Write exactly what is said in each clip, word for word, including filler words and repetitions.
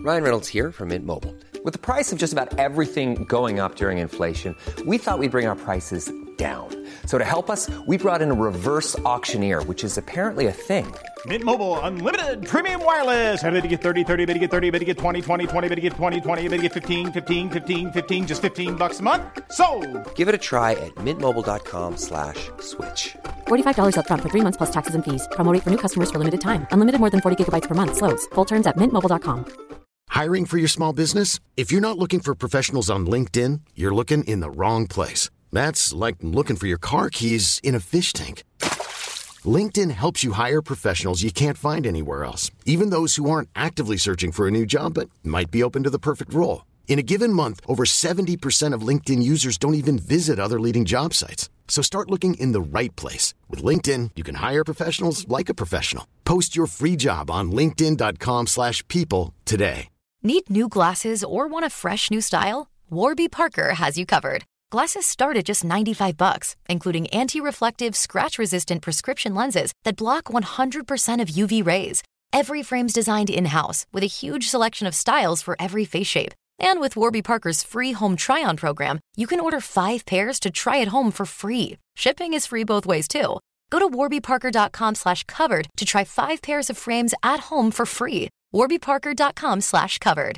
Ryan Reynolds here from Mint Mobile. With the price of just about everything going up during inflation, we thought we'd bring our prices down. So to help us, we brought in a reverse auctioneer, which is apparently a thing. Mint Mobile Unlimited Premium Wireless. How to get thirty, thirty, how to get thirty, how to get twenty, twenty, twenty, how to get twenty, twenty, how to get fifteen, fifteen, fifteen, fifteen, just fifteen bucks a month? Sold! Give it a try at mintmobile.com slash switch. forty-five dollars up front for three months plus taxes and fees. Promo rate for new customers for limited time. Unlimited more than forty gigabytes per month. Slows full terms at mint mobile dot com. Hiring for your small business? If you're not looking for professionals on LinkedIn, you're looking in the wrong place. That's like looking for your car keys in a fish tank. LinkedIn helps you hire professionals you can't find anywhere else, even those who aren't actively searching for a new job but might be open to the perfect role. In a given month, over seventy percent of LinkedIn users don't even visit other leading job sites. So start looking in the right place. With LinkedIn, you can hire professionals like a professional. Post your free job on linkedin.com slash people today. Need new glasses or want a fresh new style? Warby Parker has you covered. Glasses start at just ninety-five bucks, including anti-reflective, scratch-resistant prescription lenses that block one hundred percent of U V rays. Every frame's designed in-house with a huge selection of styles for every face shape. And with Warby Parker's free home try-on program, you can order five pairs to try at home for free. Shipping is free both ways, too. Go to warbyparker.com slash covered to try five pairs of frames at home for free. warbyparker.com slash covered.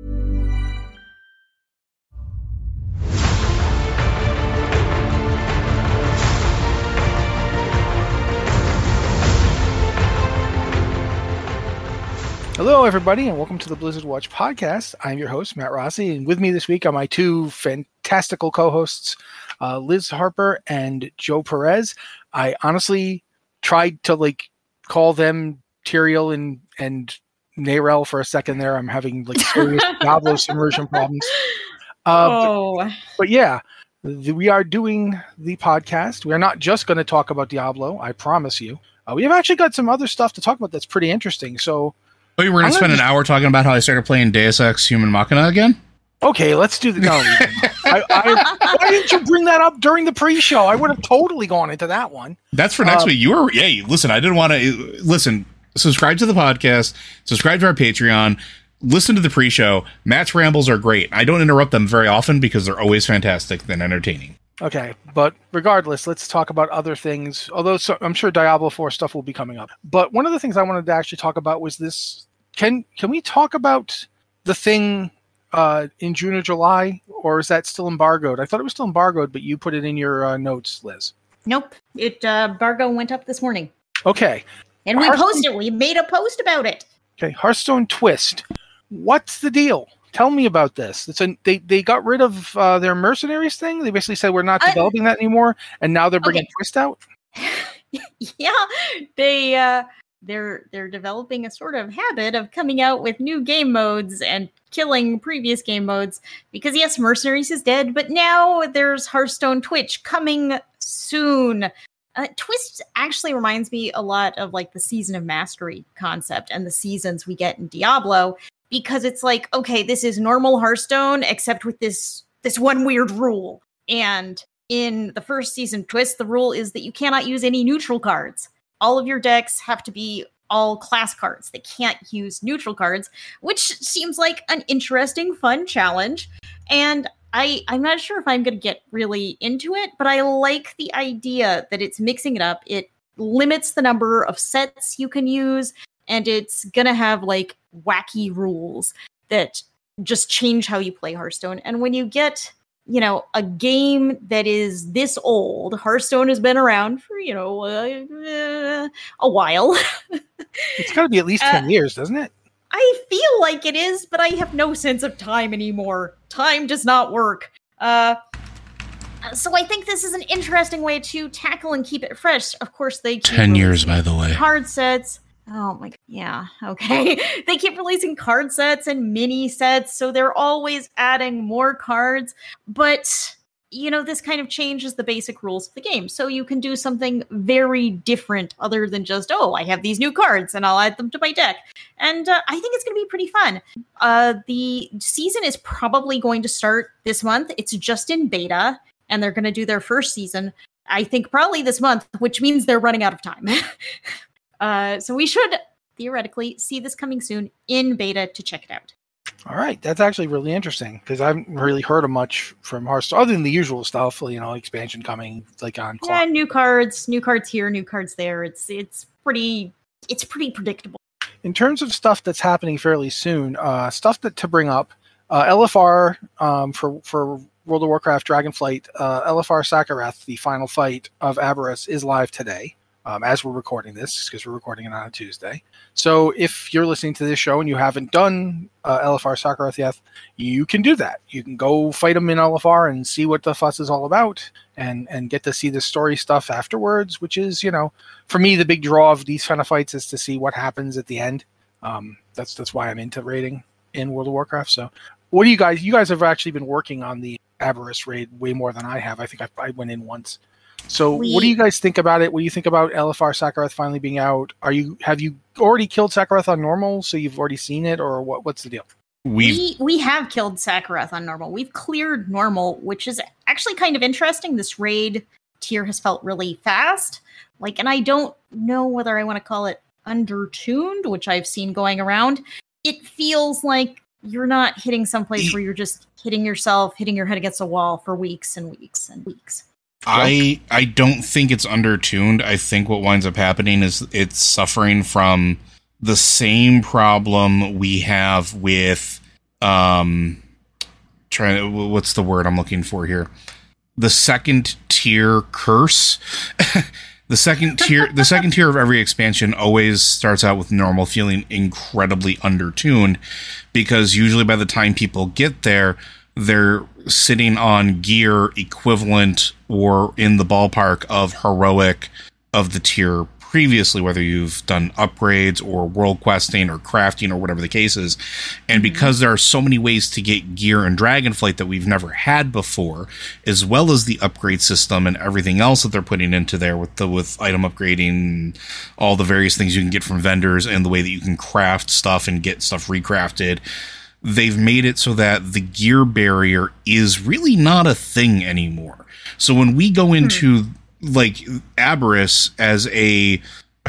Hello, everybody, and welcome to the Blizzard Watch podcast. I'm your host, Matt Rossi, and with me this week are my two fantastical co-hosts, uh, Liz Harper and Joe Perez. I honestly tried to like call them Tyrael and and Narelle for a second there. I'm having like serious Diablo submersion problems. Uh, oh, but, but yeah, the, we are doing the podcast. We are not just going to talk about Diablo, I promise you. Uh, we have actually got some other stuff to talk about that's pretty interesting. So. Oh, we're going to spend an hour talking about how I started playing Deus Ex Human Machina again? Okay, let's do the... No. I, I, why didn't you bring that up during the pre-show? I would have totally gone into that one. That's for next uh, week. You were... Hey, listen, I didn't want to... Listen, subscribe to the podcast, subscribe to our Patreon, listen to the pre-show. Matt's rambles are great. I don't interrupt them very often because they're always fantastic and entertaining. Okay, but regardless, let's talk about other things. Although so, I'm sure Diablo four stuff will be coming up. But one of the things I wanted to actually talk about was this... Can can we talk about the thing uh, in June or July, or is that still embargoed? I thought it was still embargoed, but you put it in your uh, notes, Liz. Nope. It uh, embargo went up this morning. Okay. And we posted it. We made a post about it. Okay, Hearthstone Twist. What's the deal? Tell me about this. It's a, they, they got rid of uh, their mercenaries thing. They basically said we're not uh, developing that anymore, and now they're bringing okay. Twist out? yeah, they... Uh, They're they're developing a sort of habit of coming out with new game modes and killing previous game modes because, yes, Mercenaries is dead, but now there's Hearthstone Twitch coming soon. Uh, Twist actually reminds me a lot of like the Season of Mastery concept and the seasons we get in Diablo because it's like, okay, this is normal Hearthstone except with this this one weird rule. And in the first season of Twist, the rule is that you cannot use any neutral cards. All of your decks have to be all class cards. They can't use neutral cards, which seems like an interesting, fun challenge. And I, I'm not sure if I'm going to get really into it, but I like the idea that it's mixing it up. It limits the number of sets you can use, and it's going to have like wacky rules that just change how you play Hearthstone. And when you get... you know, a game that is this old, Hearthstone has been around for, you know, uh, a while. It's got to be at least ten uh, years, doesn't it? I feel like it is, but I have no sense of time anymore. Time does not work. Uh, so I think this is an interesting way to tackle and keep it fresh. Of course, they keep ten years, by the way. Card sets. Oh my god. Yeah, okay. They keep releasing card sets and mini sets, so they're always adding more cards. But, you know, this kind of changes the basic rules of the game. So you can do something very different other than just, oh, I have these new cards and I'll add them to my deck. And uh, I think it's going to be pretty fun. Uh, the season is probably going to start this month. It's just in beta, and they're going to do their first season, I think, probably this month, which means they're running out of time. Uh, so we should theoretically see this coming soon in beta to check it out. All right, that's actually really interesting because I haven't really heard of much from Hearthstone other than the usual stuff, you know, expansion coming like on clock. Yeah, new cards, new cards here, new cards there. It's it's pretty it's pretty predictable. In terms of stuff that's happening fairly soon, uh, stuff that to bring up, uh, L F R um, for for World of Warcraft Dragonflight, uh, L F R Sakarath, the final fight of Aberrus, is live today. Um, as we're recording this, because we're recording it on a Tuesday. So if you're listening to this show and you haven't done uh, L F R Sakarath yet, you can do that. You can go fight them in L F R and see what the fuss is all about and, and get to see the story stuff afterwards, which is, you know, for me, the big draw of these kind of fights is to see what happens at the end. Um, that's that's why I'm into raiding in World of Warcraft. So what do you guys, you guys have actually been working on the Aberrus raid way more than I have. I think I, I went in once. So we, what do you guys think about it? What do you think about L F R Sakarath finally being out? Are you have you already killed Sakarath on normal, so you've already seen it, or what? What's the deal? We've, we we have killed Sakarath on normal. We've cleared normal, which is actually kind of interesting. This raid tier has felt really fast. Like, and I don't know whether I want to call it undertuned, which I've seen going around. It feels like you're not hitting someplace where you're just hitting yourself, hitting your head against a wall for weeks and weeks and weeks. I I don't think it's undertuned. I think what winds up happening is it's suffering from the same problem we have with um trying to, what's the word I'm looking for here? The second tier curse. The second tier the second tier of every expansion always starts out with normal feeling incredibly undertuned, because usually by the time people get there, they're sitting on gear equivalent or in the ballpark of heroic of the tier previously, whether you've done upgrades or world questing or crafting or whatever the case is. And because there are so many ways to get gear in Dragonflight that we've never had before, as well as the upgrade system and everything else that they're putting into there with the with item upgrading, all the various things you can get from vendors and the way that you can craft stuff and get stuff recrafted, they've made it so that the gear barrier is really not a thing anymore. So when we go into hmm. like Aberrus as a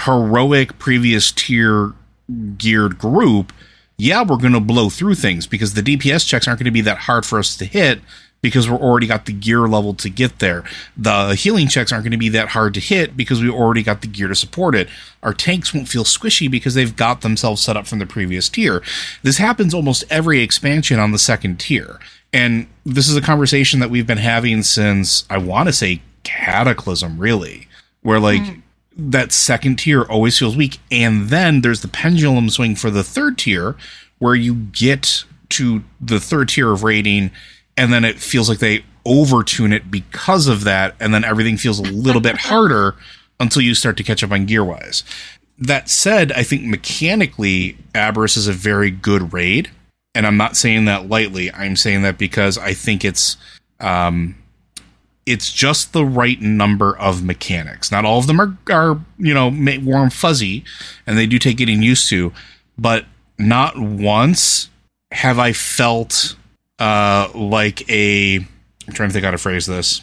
heroic previous tier geared group, yeah, we're going to blow through things because the D P S checks aren't going to be that hard for us to hit because we're already got the gear level to get there. The healing checks aren't going to be that hard to hit because we already got the gear to support it. Our tanks won't feel squishy because they've got themselves set up from the previous tier. This happens almost every expansion on the second tier. And this is a conversation that we've been having since, I want to say, Cataclysm, really, where like mm. that second tier always feels weak. And then there's the pendulum swing for the third tier where you get to the third tier of rating and then it feels like they overtune it because of that, and then everything feels a little bit harder until you start to catch up on gear-wise. That said, I think mechanically, Aberrus is a very good raid, and I'm not saying that lightly. I'm saying that because I think it's um, it's just the right number of mechanics. Not all of them are, are you know, warm fuzzy, and they do take getting used to, but not once have I felt uh, like a... I'm trying to think how to phrase this.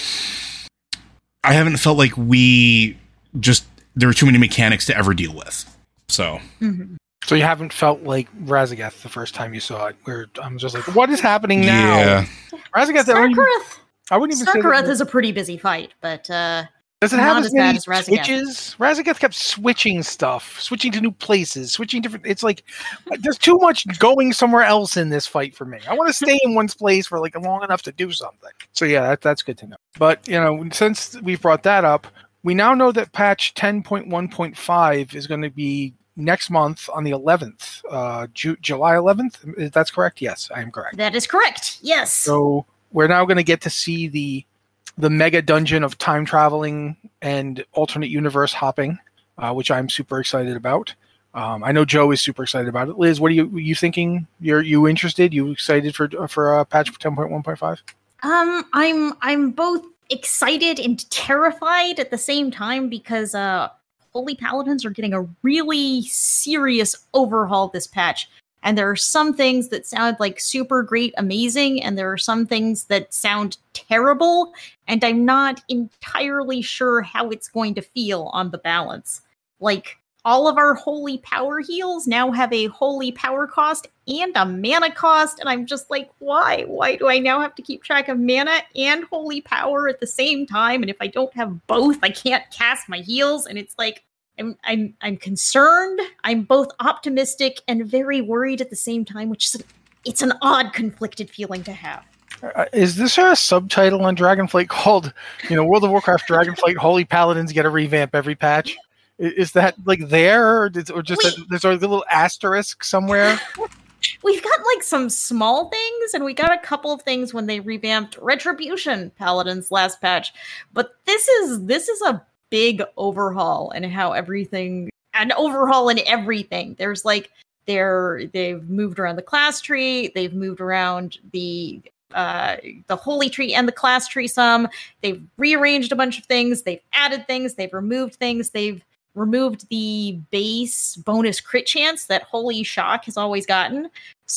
I haven't felt like we just... There were too many mechanics to ever deal with. So... Mm-hmm. So you haven't felt like Raszageth the first time you saw it, where I'm just like, what is happening now? Yeah. Raszageth, I wouldn't even, I wouldn't even say Sarkareth is a pretty busy fight, but uh, does it have not as as many bad as Raszageth. switches? Raszageth kept switching stuff, switching to new places, switching different. It's like there's too much going somewhere else in this fight for me. I want to stay in one place for like long enough to do something. So yeah, that, that's good to know. But you know, since we've brought that up, we now know that patch ten point one point five is going to be next month on the eleventh, uh, Ju- July eleventh. That's correct. Yes, I am correct. That is correct. Yes. So we're now going to get to see the the mega dungeon of time traveling and alternate universe hopping, uh, which I'm super excited about. Um, I know Joe is super excited about it. Liz, what are you are you thinking? You're you interested? You excited for for uh, patch ten point one point five? Um, I'm I'm both excited and terrified at the same time because uh. Holy Paladins are getting a really serious overhaul this patch. And there are some things that sound like super great, amazing, and there are some things that sound terrible, and I'm not entirely sure how it's going to feel on the balance. Like, all of our holy power heals now have a holy power cost and a mana cost. And I'm just like, why? Why do I now have to keep track of mana and holy power at the same time? And if I don't have both, I can't cast my heals. And it's like, I'm I'm I'm concerned. I'm both optimistic and very worried at the same time, which is an, it's an odd conflicted feeling to have. Uh, is this a subtitle on Dragonflight called, you know, World of Warcraft Dragonflight Holy Paladins get a revamp every patch? Is that like there, or, did, or just a, there's a little asterisk somewhere? We've got like some small things, and we got a couple of things when they revamped Retribution Paladins last patch. But this is this is a big overhaul in how everything, an overhaul in everything. There's like they're they've moved around the class tree, they've moved around the uh the holy tree and the class tree some. They've rearranged a bunch of things, they've added things, they've removed things, they've removed the base bonus crit chance that Holy Shock has always gotten.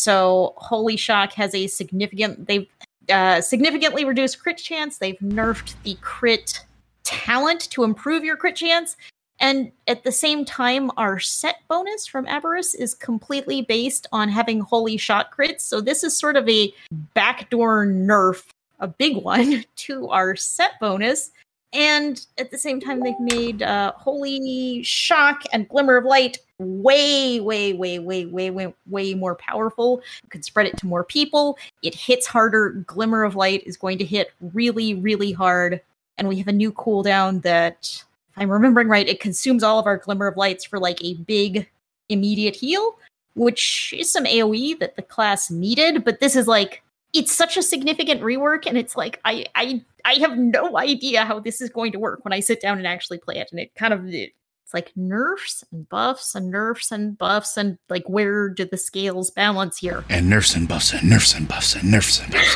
So Holy Shock has a significant, they've uh, significantly reduced crit chance. They've nerfed the crit talent to improve your crit chance. And at the same time, our set bonus from Aberrus is completely based on having Holy Shock crits. So this is sort of a backdoor nerf, a big one, to our set bonus. And at the same time, they've made uh, Holy Shock and Glimmer of Light way, way, way, way, way, way, way more powerful. You can spread it to more people. It hits harder. Glimmer of Light is going to hit really, really hard. And we have a new cooldown that, if I'm remembering right, it consumes all of our Glimmer of Lights for like a big immediate heal, which is some AoE that the class needed. But this is like, it's such a significant rework, and it's like, I, I, I have no idea how this is going to work when I sit down and actually play it. And it kind of, it's like nerfs and buffs and nerfs and buffs, and like, where do the scales balance here? And nerfs and buffs and nerfs and buffs and nerfs and buffs.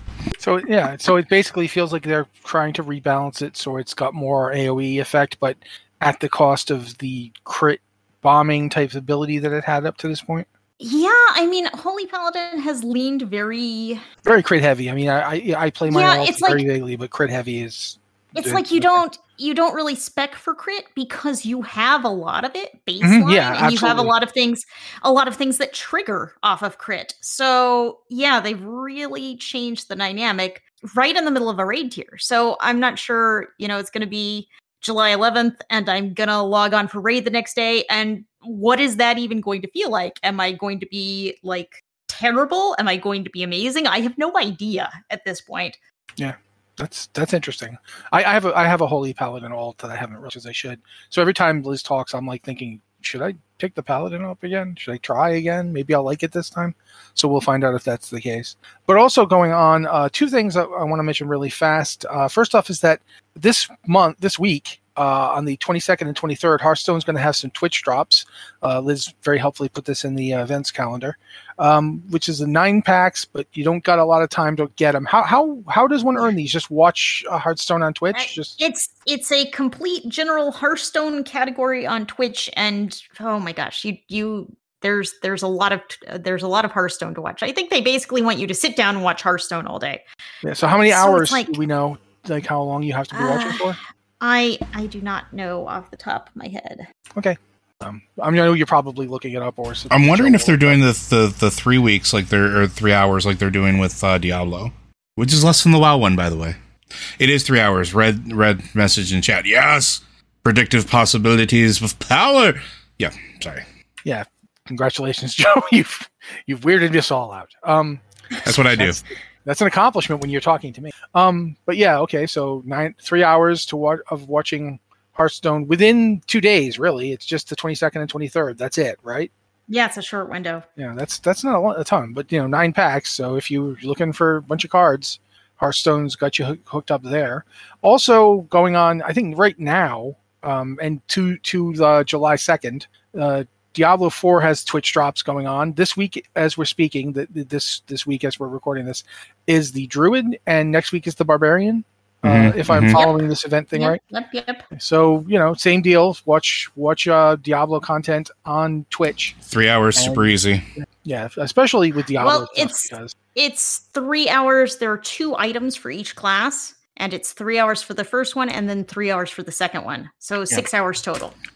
So yeah, so it basically feels like they're trying to rebalance it so it's got more AoE effect, but at the cost of the crit bombing type of ability that it had up to this point. Yeah, I mean, Holy Paladin has leaned very... Very crit heavy. I mean, I I, I play my yeah, ult it's very like, vaguely, but crit heavy is... It's the, like you don't you don't really spec for crit because you have a lot of it baseline, mm-hmm, yeah, and absolutely. you have a lot of things, a lot of things that trigger off of crit. So yeah, they've really changed the dynamic right in the middle of a raid tier. So I'm not sure, you know, it's going to be July eleventh, and I'm gonna log on for raid the next day, and what is that even going to feel like? Am I going to be like terrible? Am I going to be amazing? I have no idea at this point. Yeah. That's that's interesting. I, I have a I have a Holy Paladin ult that I haven't realized as I should. So every time Liz talks, I'm like thinking, should I pick the Paladin up again? Should I try again? Maybe I'll like it this time. So we'll find out if that's the case. But also going on, uh, two things I, I want to mention really fast. Uh, first off is that this month, this week, uh, on the twenty-second and twenty-third, Hearthstone's going to have some Twitch drops. Uh, Liz very helpfully put this in the uh, events calendar, um, which is the nine packs, but you don't got a lot of time to get them. How how how does one earn these? Just watch uh, Hearthstone on Twitch? Just It's it's a complete general Hearthstone category on Twitch, and oh my gosh, you you there's there's a lot of there's a lot of Hearthstone to watch. I think they basically want you to sit down and watch Hearthstone all day. Yeah. So how many So hours it's like- do we know? Like how long you have to be watching Uh, for? I I do not know off the top of my head. Okay. Um, I mean, I know you're probably looking it up, or I'm wondering if they're doing the, the the three weeks like they're or three hours like they're doing with uh, Diablo, which is less than the WoW one, by the way. It is three hours. Red red message in chat. Yes, predictive possibilities of power. Yeah, sorry. Yeah, congratulations, Joe. You've you've weirded us all out. Um, That's what I do. That's, that's an accomplishment when you're talking to me. Um, but yeah, okay. So nine three hours to watch of watching Hearthstone within two days. Really, it's just the twenty-second and twenty-third. That's it, right? Yeah, it's a short window. Yeah, that's that's not a, lot, a ton, but you know, nine packs. So if you're looking for a bunch of cards, Hearthstone's got you hook, hooked up there. Also going on, I think right now, um, and to to the July second, uh, Diablo four has Twitch drops going on this week as we're speaking. The, the, this this week as we're recording this is the Druid, and next week is the Barbarian. Mm-hmm, uh, if I'm mm-hmm. following this event thing Yep, right. Yep, yep. So you know, same deal. Watch watch uh, Diablo content on Twitch. Three hours, And- super easy. Yeah, especially with Diablo. Well, stuff, it's because it's three hours. There are two items for each class, and it's three hours for the first one, and then three hours for the second one. So six hours total.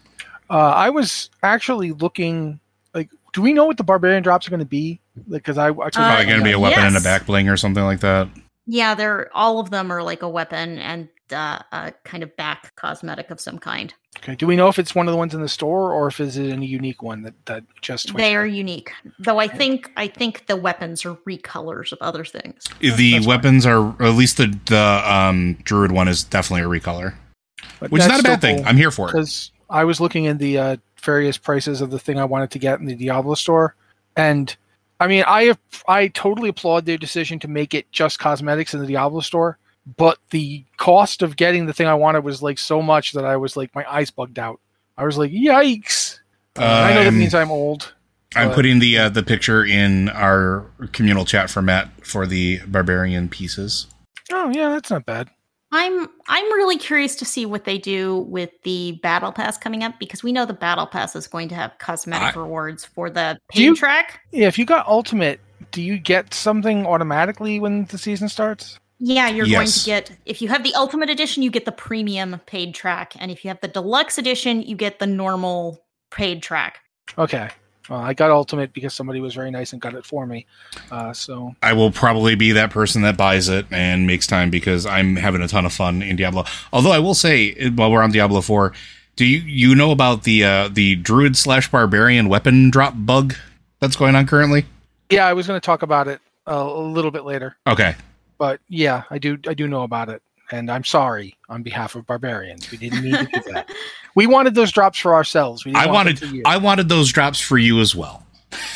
Uh, I was actually looking, like, do we know what the barbarian drops are going to be? Because I, I It's probably going to be a weapon yes. and a back bling or something like that. Yeah, they're all of them are like a weapon and uh, a kind of back cosmetic of some kind. Okay. Do we know if it's one of the ones in the store or if it's a unique one that, that just Twitch They are unique, though. I think I think the weapons are recolors of other things. The That's weapons are, or at least the the um, druid one is definitely a recolor, But which is that's not a bad still thing. cool, I'm here for it. Because I was looking in the uh, various prices of the thing I wanted to get in the Diablo store, and I mean, I have, I totally applaud their decision to make it just cosmetics in the Diablo store, but the cost of getting the thing I wanted was like so much that I was like, my eyes bugged out. I was like, yikes. Uh, I know that Um, means I'm old. I'm but- putting the uh, the picture in our communal chat for Matt for the barbarian pieces. Oh yeah, that's not bad. I'm I'm really curious to see what they do with the battle pass coming up, because we know the battle pass is going to have cosmetic I- rewards for the Do you- paid track. Yeah, if you got Ultimate, do you get something automatically when the season starts? Yeah, you're going Yes. to get, if you have the Ultimate Edition, you get the premium paid track, and if you have the Deluxe Edition, you get the normal paid track. Okay. Well, I got Ultimate because somebody was very nice and got it for me. Uh, so I will probably be that person that buys it and makes time because I'm having a ton of fun in Diablo. Although I will say, while we're on Diablo four, do you you know about the uh, the druid slash barbarian weapon drop bug that's going on currently? yeah, I was going to talk about it uh, a little bit later. Okay. But yeah, I do I do know about it, and I'm sorry on behalf of barbarians. We didn't mean to do that. We wanted those drops for ourselves. We didn't I want wanted them for you. I wanted those drops for you as well.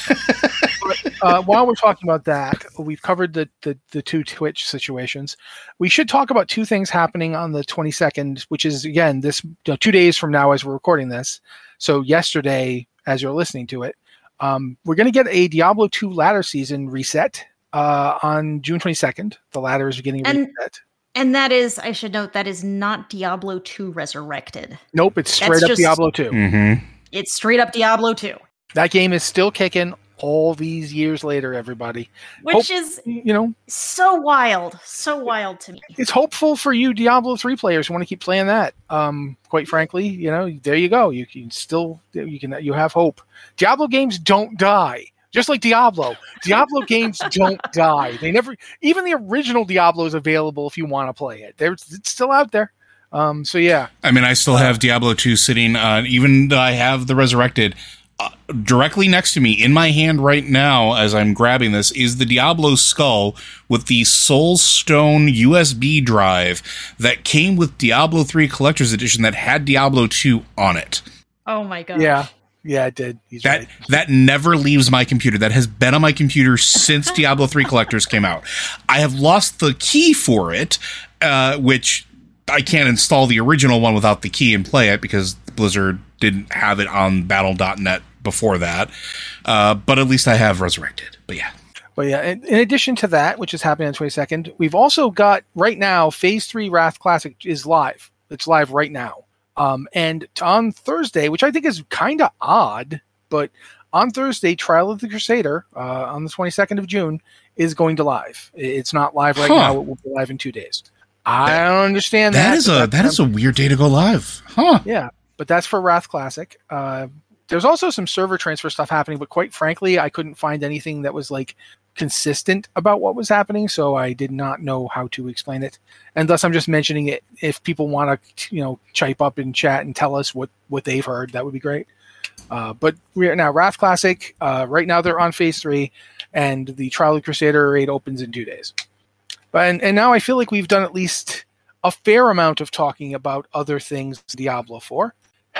uh, while we're talking about that, we've covered the, the the two Twitch situations. We should talk about two things happening on the twenty-second, which is again this you know, two days from now as we're recording this. So yesterday, as you're listening to it, um, we're going to get a Diablo two ladder season reset uh, on June twenty-second. The ladder is getting And- reset. And that is, I should note, that is not Diablo two Resurrected. Nope, it's straight That's up just- Diablo two. Mm-hmm. It's straight up Diablo two, That game is still kicking all these years later, everybody. which Hope- is You know, so wild, so wild to me. it's hopeful for you Diablo three players who want to keep playing that. Um, quite frankly, you know, there you go. You can still, you can, you have hope. Diablo games don't die. Just like Diablo. Diablo games don't die. They never, even the original Diablo is available if you want to play it. There's, it's still out there. Um, so yeah. I mean, I still have Diablo two sitting, uh, even though I have the Resurrected, uh, directly next to me in my hand right now as I'm grabbing this is the Diablo skull with the Soul Stone U S B drive that came with Diablo three Collector's Edition that had Diablo two on it. Oh my god. Yeah. Yeah, it did. He's That right. that never leaves my computer. That has been on my computer since Diablo three Collectors came out. I have lost the key for it, uh, which I can't install the original one without the key and play it because Blizzard didn't have it on battle dot net before that. Uh, but at least I have Resurrected. But yeah. But yeah, in, in addition to that, which is happening on the twenty-second, we've also got right now, Phase three Wrath Classic is live. It's live right now. Um, and on Thursday, which I think is kind of odd, but on Thursday, Trial of the Crusader uh, on the twenty-second of June is going to live. It's not live right Huh. now. It will be live in two days. I don't understand that. That is but a that that's- is a weird day to go live. Huh. Yeah, but that's for Wrath Classic. Uh, there's also some server transfer stuff happening, but quite frankly, I couldn't find anything that was like consistent about what was happening, so I did not know how to explain it. And thus, I'm just mentioning it. If people want to, you know, chime up in chat and tell us what what they've heard, that would be great. Uh, but we're now Wrath Classic. Uh, right now, they're on Phase three, and the Trial of the Crusader raid opens in two days. But and, and now I feel like we've done at least a fair amount of talking about other things Diablo four.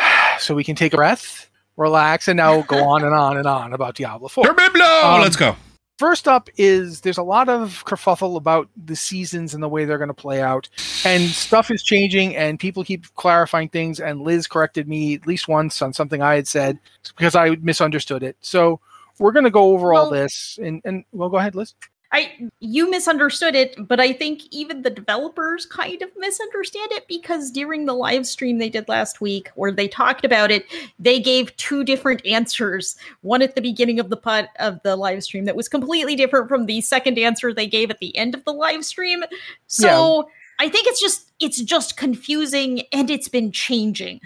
So we can take a breath, relax, and now go on and on and on about Diablo four. Um, Let's go. First up is there's a lot of kerfuffle about the seasons and the way they're going to play out. And stuff is changing, and people keep clarifying things, and Liz corrected me at least once on something I had said because I misunderstood it. So we're going to go over all Well- this. And, and well, go ahead, Liz. I you misunderstood it, but I think even the developers kind of misunderstand it, because during the live stream they did last week where they talked about it, they gave two different answers. One at the beginning of the pod of the live stream that was completely different from the second answer they gave at the end of the live stream. So I think it's just it's just confusing, and it's been changing.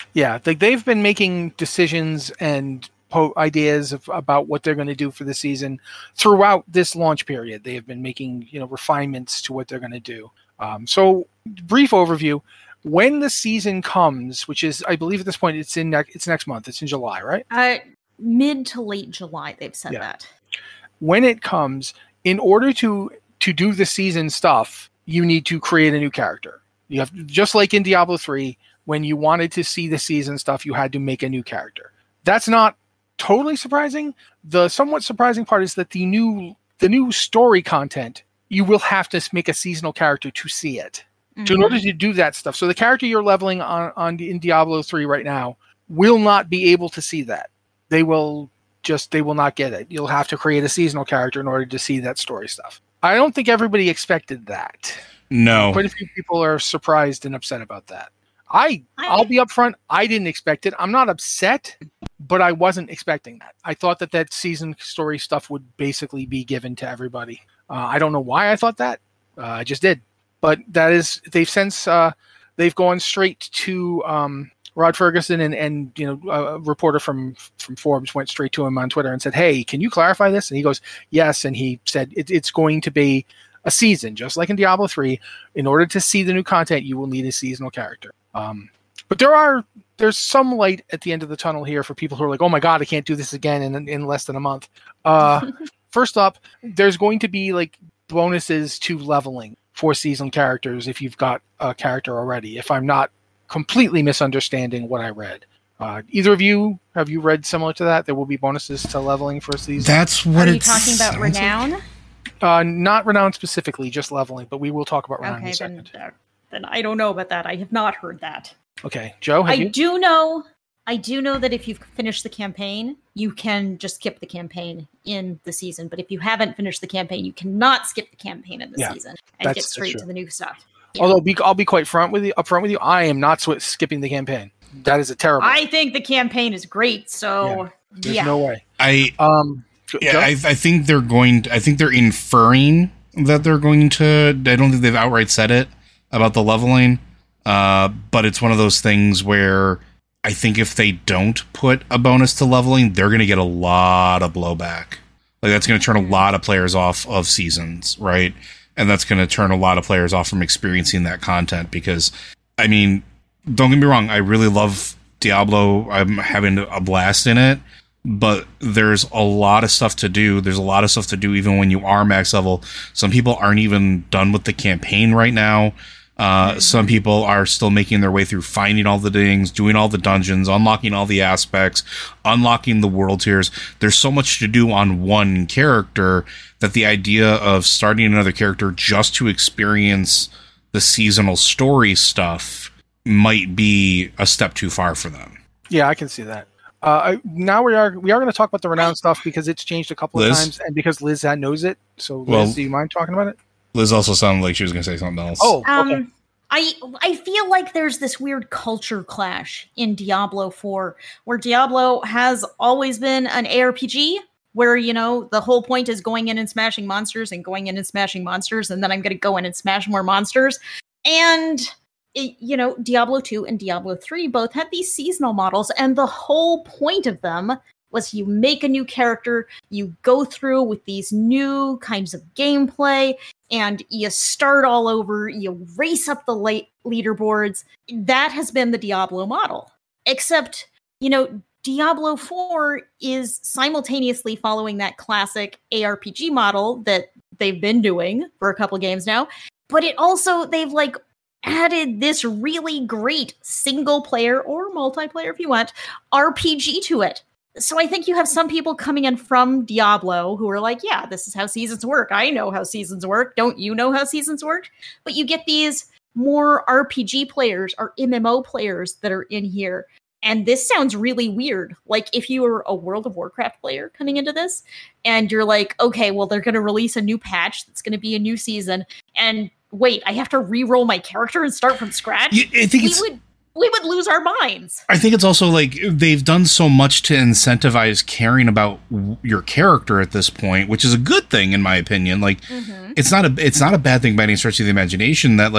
Yeah, like they've been making decisions and po- ideas of, about what they're going to do for the season throughout this launch period. They have been making, you know, refinements to what they're going to do. Um, so, brief overview: when the season comes, which is, I believe, at this point, it's in ne- it's next month. It's in July, right? Uh, mid to late July, they've said Yeah. that. When it comes, in order to to do the season stuff, you need to create a new character. You have, just like in Diablo three, when you wanted to see the season stuff, you had to make a new character. That's not totally surprising. The somewhat surprising part is that the new the new story content, you will have to make a seasonal character to see it. Mm-hmm. So in order to do that stuff, so the character you're leveling on, on in Diablo three right now will not be able to see that. They will just they will not get it. You'll have to create a seasonal character in order to see that story stuff. I don't think everybody expected that. No. Quite a few people are surprised and upset about that. I, I'll be upfront. I didn't expect it. I'm not upset, but I wasn't expecting that. I thought that that season story stuff would basically be given to everybody. Uh, I don't know why I thought that. Uh, I just did. But that is, they've since, uh, they've gone straight to um, Rod Ferguson and, and, you know, a reporter from, from Forbes went straight to him on Twitter and said, hey, can you clarify this? And he goes, yes. And he said, it, it's going to be a season, just like in Diablo three. In order to see the new content, you will need a seasonal character. Um, but there are there's some light at the end of the tunnel here for people who are like, oh my god, I can't do this again in in less than a month. Uh, first up, there's going to be like bonuses to leveling for seasonal characters if you've got a character already. If I'm not completely misunderstanding what I read, uh, either of you have you read similar to that? There will be bonuses to leveling for a season. That's what Are you it's talking about renown? like. Uh, not renown specifically, just leveling. But we will talk about renown in Okay, a then, second. uh, then I don't know about that. I have not heard that. Okay, Joe, have I you? do know. I do know that if you've finished the campaign, you can just skip the campaign in the season. But if you haven't finished the campaign, you cannot skip the campaign in the Yeah, season and that's- get that's straight true. to the new stuff. Yeah. Although be, I'll be quite front with you, upfront with you, I am not sw- skipping the campaign. That is a terrible. I think the campaign is great. So There's yeah, no way. I Um, yeah, Joe? I, I think they're going. To, I think they're inferring that they're going to. I don't think they've outright said it about the leveling. Uh, but it's one of those things where I think if they don't put a bonus to leveling, they're going to get a lot of blowback. Like that's going to turn a lot of players off of seasons, right? And that's going to turn a lot of players off from experiencing that content because, I mean, don't get me wrong, I really love Diablo. I'm having a blast in it, but there's a lot of stuff to do. There's a lot of stuff to do even when you are max level. Some people aren't even done with the campaign right now. Uh, some people are still making their way through finding all the things, doing all the dungeons, unlocking all the aspects, unlocking the world tiers. There's so much to do on one character that the idea of starting another character just to experience the seasonal story stuff might be a step too far for them. Yeah, I can see that. Uh, I, now we are we are going to talk about the renown stuff because it's changed a couple Liz? of times and because Liz knows it. So Liz, Well- do you mind talking about it? Liz also sounded like she was going to say something else. Oh, okay. Um, I I feel like there's this weird culture clash in Diablo four, where Diablo has always been an A R P G, where, you know, the whole point is going in and smashing monsters and going in and smashing monsters, and then I'm going to go in and smash more monsters. And, it, you know, Diablo two and Diablo three both had these seasonal models, and the whole point of them was you make a new character, you go through with these new kinds of gameplay, and you start all over, you race up the late leaderboards. That has been the Diablo model. Except, you know, Diablo four is simultaneously following that classic A R P G model that they've been doing for a couple games now, but it also, they've like added this really great single player or multiplayer, if you want, R P G to it. So I think you have some people coming in from Diablo who are like, yeah, this is how seasons work. I know how seasons work. Don't you know how seasons work? But you get these more R P G players or M M O players that are in here. And this sounds really weird. Like if you were a World of Warcraft player coming into this and you're like, okay, well, they're going to release a new patch that's going to be a new season. And wait, I have to re-roll my character and start from scratch? Yeah, I think we it's... would we would lose our minds. I think it's also like they've done so much to incentivize caring about w- your character at this point, which is a good thing in my opinion. Like mm-hmm. it's not a it's not a bad thing by any stretch of the imagination that like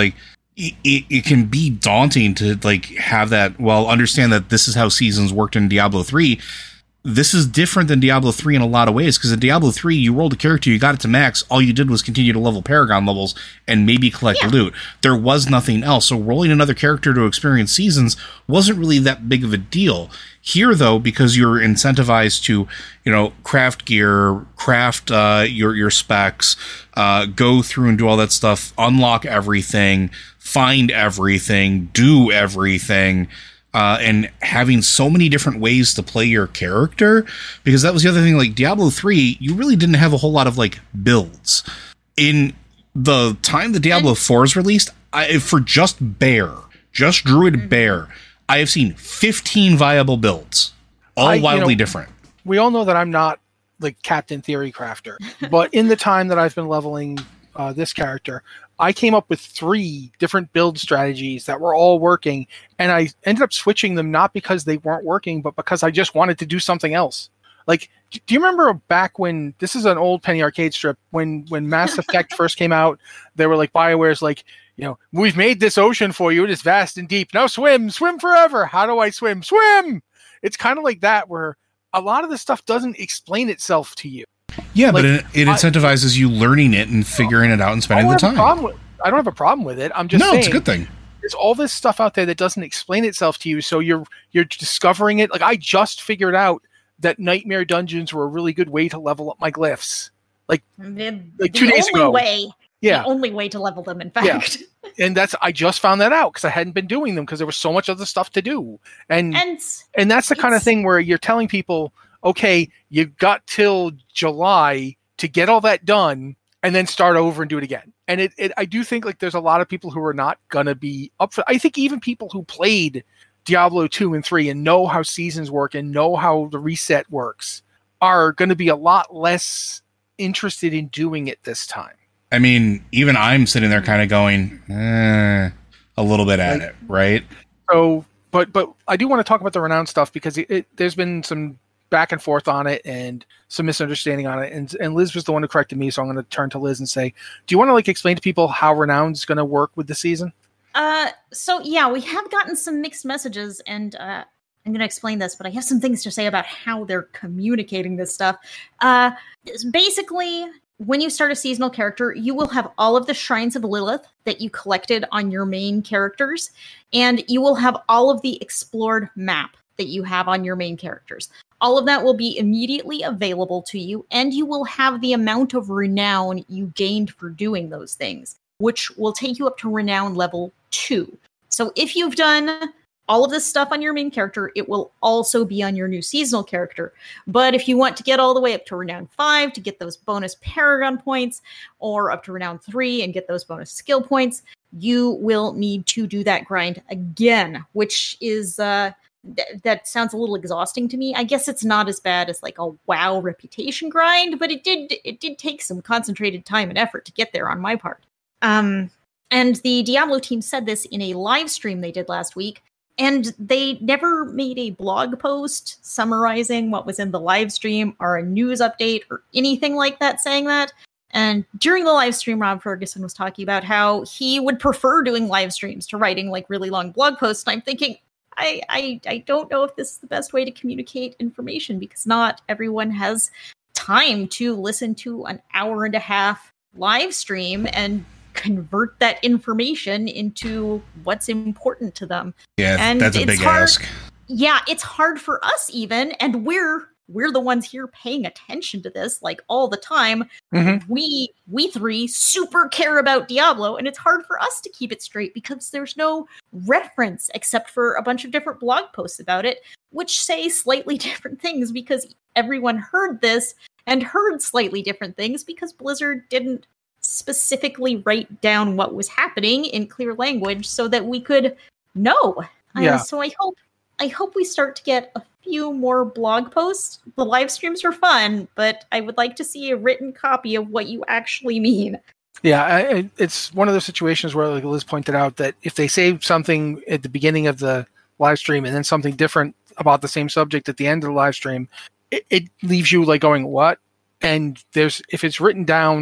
it, it, it can be daunting to like have that. Well, understand that this is how seasons worked in Diablo three. This is different than Diablo three in a lot of ways, because in Diablo three, you rolled a character, you got it to max, all you did was continue to level Paragon levels and maybe collect Yeah. loot. There was nothing else, so rolling another character to experience seasons wasn't really that big of a deal. Here, though, because you're incentivized to, you know, craft gear, craft uh, your, your specs, uh, go through and do all that stuff, unlock everything, find everything, do everything, Uh, and having so many different ways to play your character, because that was the other thing. Like Diablo three, you really didn't have a whole lot of like builds. In the time that Diablo four is released, I, for just Bear, just Druid mm-hmm. Bear, I have seen fifteen viable builds, all I, wildly you know, different. We all know that I'm not like Captain Theory Crafter, but in the time that I've been leveling uh, this character, I came up with three different build strategies that were all working, and I ended up switching them not because they weren't working, but because I just wanted to do something else. Like, do you remember back when, this is an old Penny Arcade strip, when when Mass Effect first came out, they were like, BioWare's like, you know, we've made this ocean for you, it is vast and deep, now swim, swim forever. How do I swim? Swim! It's kind of like that, where a lot of this stuff doesn't explain itself to you. Yeah, like, but it, it incentivizes I, you learning it and figuring it out and spending the time. With, I don't have a problem with it. I'm just no, saying. it's a good thing. There's all this stuff out there that doesn't explain itself to you, so you're you're discovering it. Like, I just figured out that Nightmare Dungeons were a really good way to level up my glyphs. Like, the, like two the days only ago. Way, yeah. The only way to level them, in fact. Yeah. And that's I just found that out because I hadn't been doing them because there was so much other stuff to do. And and, and that's the kind of thing where you're telling people, okay, you've got till July to get all that done and then start over and do it again. And it, it I do think like there's a lot of people who are not going to be up for I think even people who played Diablo two and three and know how seasons work and know how the reset works are going to be a lot less interested in doing it this time. I mean, even I'm sitting there kind of going, eh, a little bit at like, it, right? So, but but I do want to talk about the Renown stuff because it, it, there's been some back and forth on it and some misunderstanding on it. And and Liz was the one who corrected me, so I'm going to turn to Liz and say, do you want to like explain to people how Renown's going to work with the season? Uh, so yeah, we have gotten some mixed messages, and uh, I'm going to explain this, but I have some things to say about how they're communicating this stuff. Uh, basically, when you start a seasonal character, you will have all of the Shrines of Lilith that you collected on your main characters, and you will have all of the explored map that you have on your main characters. All of that will be immediately available to you, and you will have the amount of renown you gained for doing those things, which will take you up to renown level two. So if you've done all of this stuff on your main character, it will also be on your new seasonal character. But if you want to get all the way up to renown five to get those bonus Paragon points, or up to renown three and get those bonus skill points, you will need to do that grind again, which is... uh Th- that sounds a little exhausting to me. I guess it's not as bad as like a WoW reputation grind, but it did it did take some concentrated time and effort to get there on my part. Um, and the Diablo team said this in a live stream they did last week, and they never made a blog post summarizing what was in the live stream or a news update or anything like that saying that. And during the live stream, Rob Ferguson was talking about how he would prefer doing live streams to writing like really long blog posts. And I'm thinking, I, I I don't know if this is the best way to communicate information, because not everyone has time to listen to an hour and a half live stream and convert that information into what's important to them. Yeah, and that's a it's big hard, ask. Yeah, it's hard for us even, and we're we're the ones here paying attention to this like all the time. Mm-hmm. We we three super care about Diablo, and it's hard for us to keep it straight because there's no reference except for a bunch of different blog posts about it, which say slightly different things because everyone heard this and heard slightly different things because Blizzard didn't specifically write down what was happening in clear language so that we could know. Yeah. Uh, so I hope I hope we start to get a few more blog posts. The live streams are fun, but I would like to see a written copy of what you actually mean. Yeah, I, it's one of those situations where, like Liz pointed out, that if they say something at the beginning of the live stream and then something different about the same subject at the end of the live stream, it, it leaves you like going, what? And there's if it's written down,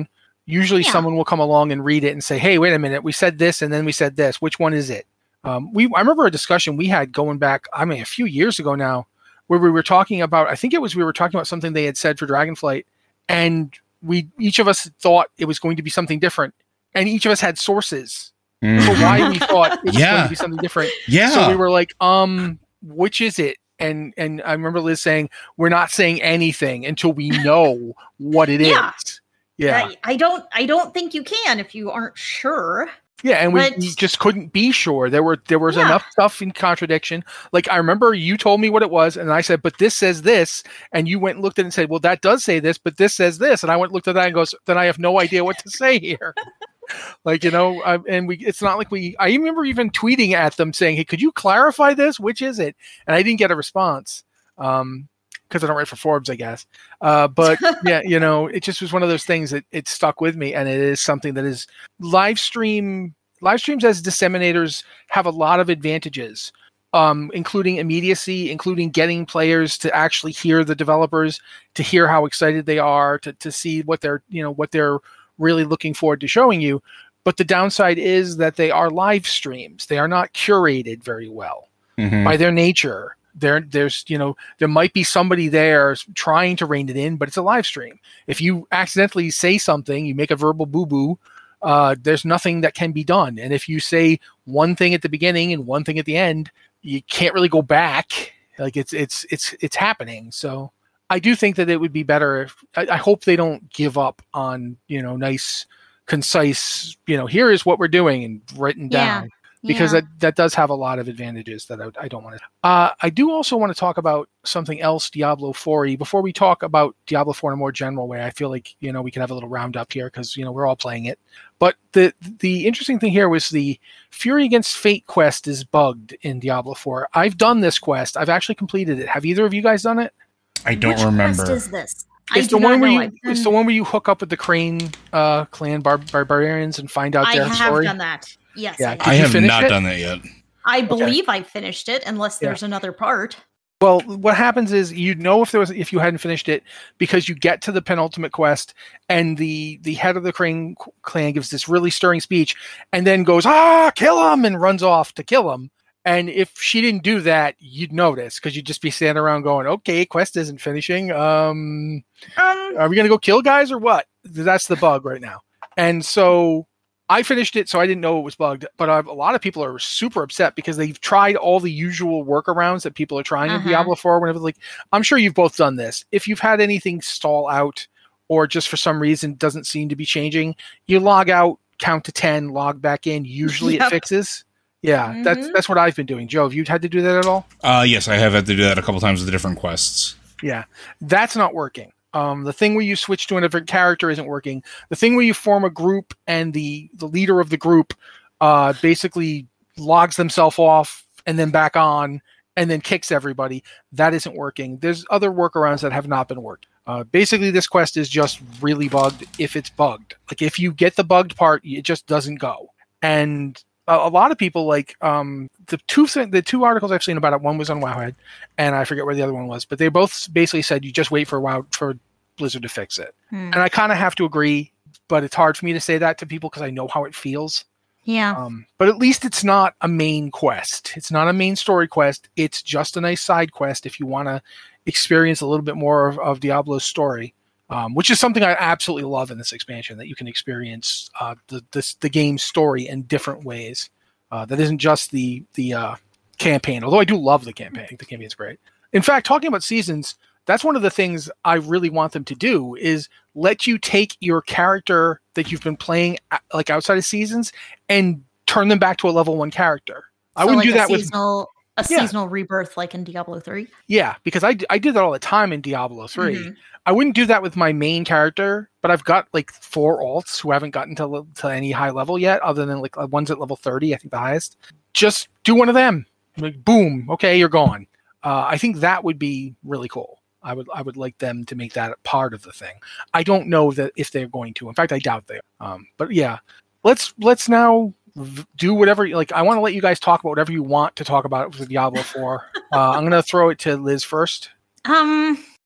Usually Yeah. someone will come along and read it and say, hey, wait a minute, we said this and then we said this. Which one is it? Um, we I remember a discussion we had going back, I mean, a few years ago now, where we were talking about, I think it was we were talking about something they had said for Dragonflight, and we each of us thought it was going to be something different, and each of us had sources Mm. for why we thought it was Yeah. going to be something different. Yeah. So we were like, um, which is it? And and I remember Liz saying, we're not saying anything until we know what it is. Yeah. Yeah. I, I don't I don't think you can if you aren't sure. Yeah, and we, But- we just couldn't be sure. There were there was Yeah. enough stuff in contradiction. Like I remember you told me what it was, and I said, "But this says this," and you went and looked at it and said, "Well, that does say this, but this says this." And I went and looked at that and goes, "Then I have no idea what to say here." Like you know, I, and we it's not like we. I remember even tweeting at them saying, "Hey, could you clarify this? Which is it?" And I didn't get a response. Um, because I don't write for Forbes, I guess. Uh, but yeah, you know, it just was one of those things that it stuck with me, and it is something that is live stream. Live streams as disseminators have a lot of advantages, um, including immediacy, including getting players to actually hear the developers, to hear how excited they are, to to see what they're you know what they're really looking forward to showing you. But the downside is that they are live streams; they are not curated very well Mhm. by their nature. There, there's, you know, there might be somebody there trying to rein it in, but it's a live stream. If you accidentally say something, you make a verbal boo-boo, uh, there's nothing that can be done. And if you say one thing at the beginning and one thing at the end, you can't really go back. Like it's, it's, it's, it's happening. So I do think that it would be better if, I, I hope they don't give up on, you know, nice, concise, you know, here is what we're doing and written Yeah. down. Because Yeah. that, that does have a lot of advantages that I, I don't want to. Uh, I do also want to talk about something else, Diablo four. Before we talk about Diablo four in a more general way, I feel like you know we can have a little roundup here because you know we're all playing it. But the the interesting thing here was the Fury Against Fate quest is bugged in Diablo four. I've done this quest. I've actually completed it. Have either of you guys done it? I don't Which remember. quest is this? I It's do the not one where know. you I've it's done- the one where you hook up with the Crane uh, clan bar- barbarians and find out I their have story. done that. Yes, Yeah, I, Did I you have finish not it? done that yet. I believe I finished it, unless Yeah. there's another part. Well, what happens is you know if there was if you hadn't finished it because you get to the penultimate quest and the the head of the Crane clan gives this really stirring speech and then goes ah kill him and runs off to kill him. And if she didn't do that, you'd notice because you'd just be standing around going, okay, quest isn't finishing. Um, Um, are we gonna go kill guys or what? That's the bug right now. And so I finished it, so I didn't know it was bugged. But I've, a lot of people are super upset because they've tried all the usual workarounds that people are trying Uh-huh. in Diablo four. Whenever, like, I'm sure you've both done this. If you've had anything stall out, or just for some reason doesn't seem to be changing, you log out, count to ten, log back in. Usually Yep. it fixes. Yeah, that's Mhm. that's what I've been doing. Joe, have you had to do that at all? Uh, yes, I have had to do that a couple times with the different quests. Yeah, that's not working. Um, the thing where you switch to a different character isn't working. The thing where you form a group and the, the leader of the group uh, basically logs themselves off and then back on and then kicks everybody, that isn't working. There's other workarounds that have not been worked. Uh, basically, this quest is just really bugged if it's bugged. Like, if you get the bugged part, it just doesn't go. And a, a lot of people, like, um, the two th- the two articles I've seen about it, one was on Wowhead, and I forget where the other one was, but they both basically said you just wait for Wow for Blizzard to fix it. Hmm. And I kind of have to agree, but it's hard for me to say that to people because I know how it feels. yeah. Um, but at least it's not a main quest. It's not a main story quest. It's just a nice side quest if you want to experience a little bit more of, of Diablo's story, um, which is something I absolutely love in this expansion, that you can experience uh, the, the, the game's story in different ways. Uh, that isn't just the, the uh, campaign, although I do love the campaign. I think the campaign's great. In fact, talking about seasons, that's one of the things I really want them to do is let you take your character that you've been playing like outside of seasons and turn them back to a level one character. I So wouldn't like do a that with seasonal, a Yeah. seasonal rebirth like in Diablo three. yeah, because I, I did that all the time in Diablo three. Mhm. I wouldn't do that with my main character, but I've got like four alts who haven't gotten to to any high level yet, other than like one's at level thirty, I think the highest. Just do one of them. Like, boom, okay, you're gone. Uh, I think that would be really cool. I would I would like them to make that a part of the thing. I don't know that if they're going to. In fact, I doubt they are. Um, but yeah, let's let's now v- do whatever. Like, I want to let you guys talk about whatever you want to talk about with Diablo four. uh, I'm going to throw it to Liz first. Um,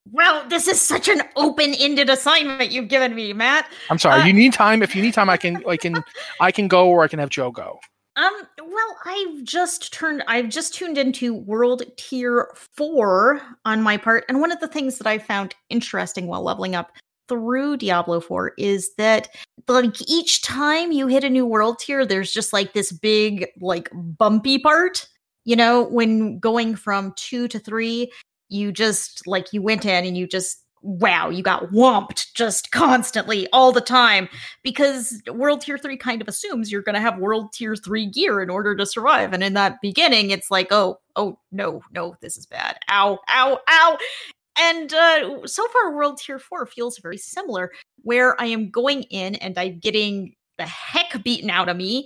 Wow, this is such an open-ended assignment you've given me, Matt. I'm sorry. Uh, you need time. If you need time, I can, I can, I can go, or I can have Joe go. Um, well, I've just turned, I've just tuned into World Tier four on my part, and one of the things that I found interesting while leveling up through Diablo four is that, like, each time you hit a new world tier, there's just, like, this big, like, bumpy part, you know, when going from two to three, you just, like, you went in and you just, wow, you got whomped just constantly all the time, because World Tier three kind of assumes you're going to have World Tier three gear in order to survive. And in that beginning, it's like, oh, oh, no, no, this is bad. Ow, ow, ow. And uh, so far, World Tier four feels very similar, where I am going in and I'm getting the heck beaten out of me,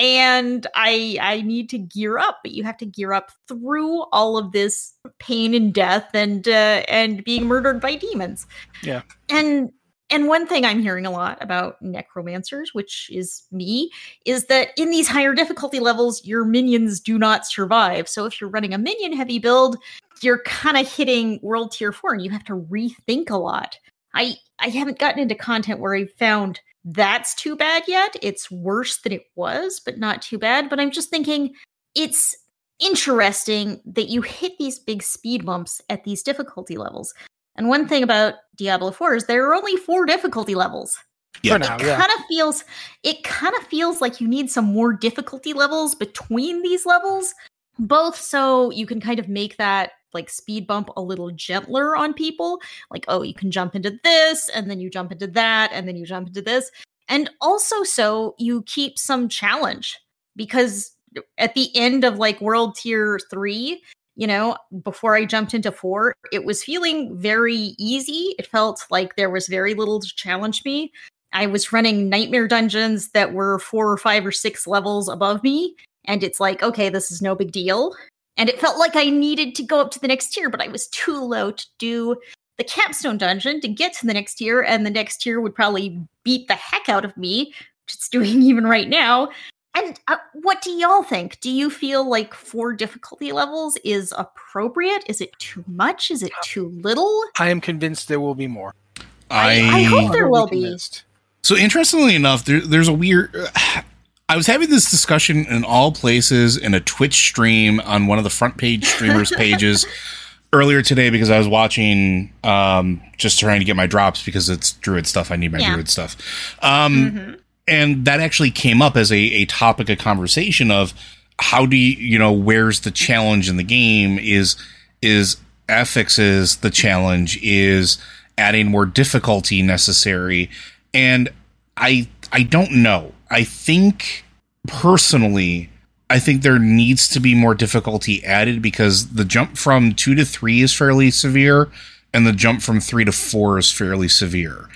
and I I need to gear up, but you have to gear up through all of this pain and death and uh, and being murdered by demons. Yeah. And and one thing I'm hearing a lot about necromancers, which is me, is that in these higher difficulty levels, your minions do not survive. So if you're running a minion heavy build, you're kind of hitting World Tier four and you have to rethink a lot. I I haven't gotten into content where I've found that's too bad yet. It's worse than it was, but not too bad. But I'm just thinking it's interesting that you hit these big speed bumps at these difficulty levels. And one thing about Diablo four is there are only four difficulty levels. Yeah. For now, it yeah. kind of feels it kind of feels like you need some more difficulty levels between these levels, both so you can kind of make that like speed bump a little gentler on people. Like, oh, you can jump into this, and then you jump into that, and then you jump into this. And also so you keep some challenge, because at the end of like World Tier three, you know, before I jumped into four, it was feeling very easy. It felt like there was very little to challenge me. I was running nightmare dungeons that were four or five or six levels above me. And it's like, okay, this is no big deal. And it felt like I needed to go up to the next tier, but I was too low to do the capstone dungeon to get to the next tier. And the next tier would probably beat the heck out of me, which it's doing even right now. And uh, what do y'all think? Do you feel like four difficulty levels is appropriate? Is it too much? Is it too little? I am convinced there will be more. I, I, I hope there will be. So interestingly enough, there, there's a weird... Uh, I was having this discussion in all places in a Twitch stream on one of the front page streamers pages earlier today, because I was watching, um, just trying to get my drops because it's Druid stuff. I need my yeah. Druid stuff. Um, mm-hmm. And that actually came up as a, a topic of conversation of how do you, you know, where's the challenge in the game? Is, is affixes the challenge? Is adding more difficulty necessary? And I, I don't know. I think personally, I think there needs to be more difficulty added, because the jump from two to three is fairly severe and the jump from three to four is fairly severe.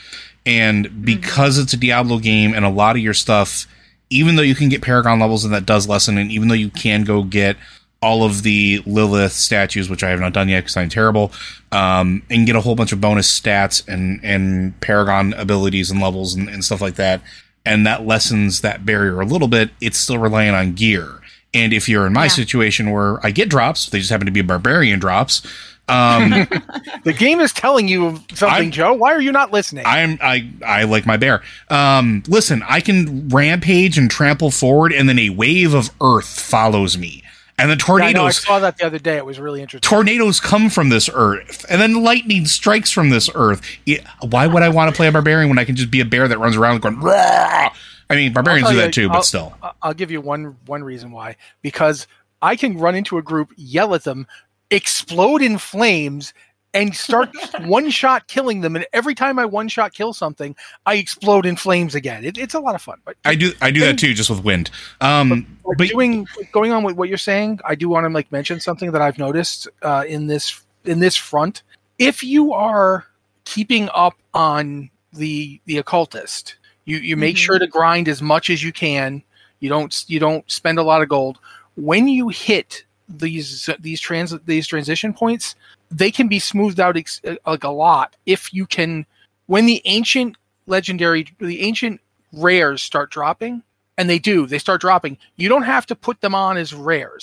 And because mm-hmm. it's a Diablo game and a lot of your stuff, even though you can get Paragon levels and that does lessen, and even though you can go get all of the Lilith statues, which I have not done yet because I'm terrible, um, and get a whole bunch of bonus stats and, and Paragon abilities and levels and, and stuff like that, and that lessens that barrier a little bit, it's still relying on gear. And if you're in my yeah. situation where I get drops, they just happen to be barbarian drops. Um, the game is telling you something, I'm, Joe. Why are you not listening? I'm I I like my bear. Um, listen, I can rampage and trample forward, and then a wave of earth follows me. And the tornadoes. Yeah, I, know, I saw that the other day. It was really interesting. Tornadoes come from this earth, and then lightning strikes from this earth. It, why would I want to play a barbarian when I can just be a bear that runs around going, Rah! I mean, barbarians do that too, I'll, but still. I'll give you one one reason why. Because I can run into a group, yell at them, explode in flames, and start one-shot killing them. And every time I one-shot kill something, I explode in flames again. It, it's a lot of fun. But I do I do and, that too, just with wind. Um, but, but doing going on with what you're saying, I do want to like mention something that I've noticed uh, in this in this front. If you are keeping up on the the occultist, you you make mm-hmm. sure to grind as much as you can. You don't you don't spend a lot of gold. When you hit these these trans these transition points, they can be smoothed out ex- like a lot if you can. When the ancient legendary, the ancient rares start dropping, and they do, they start dropping. You don't have to put them on as rares.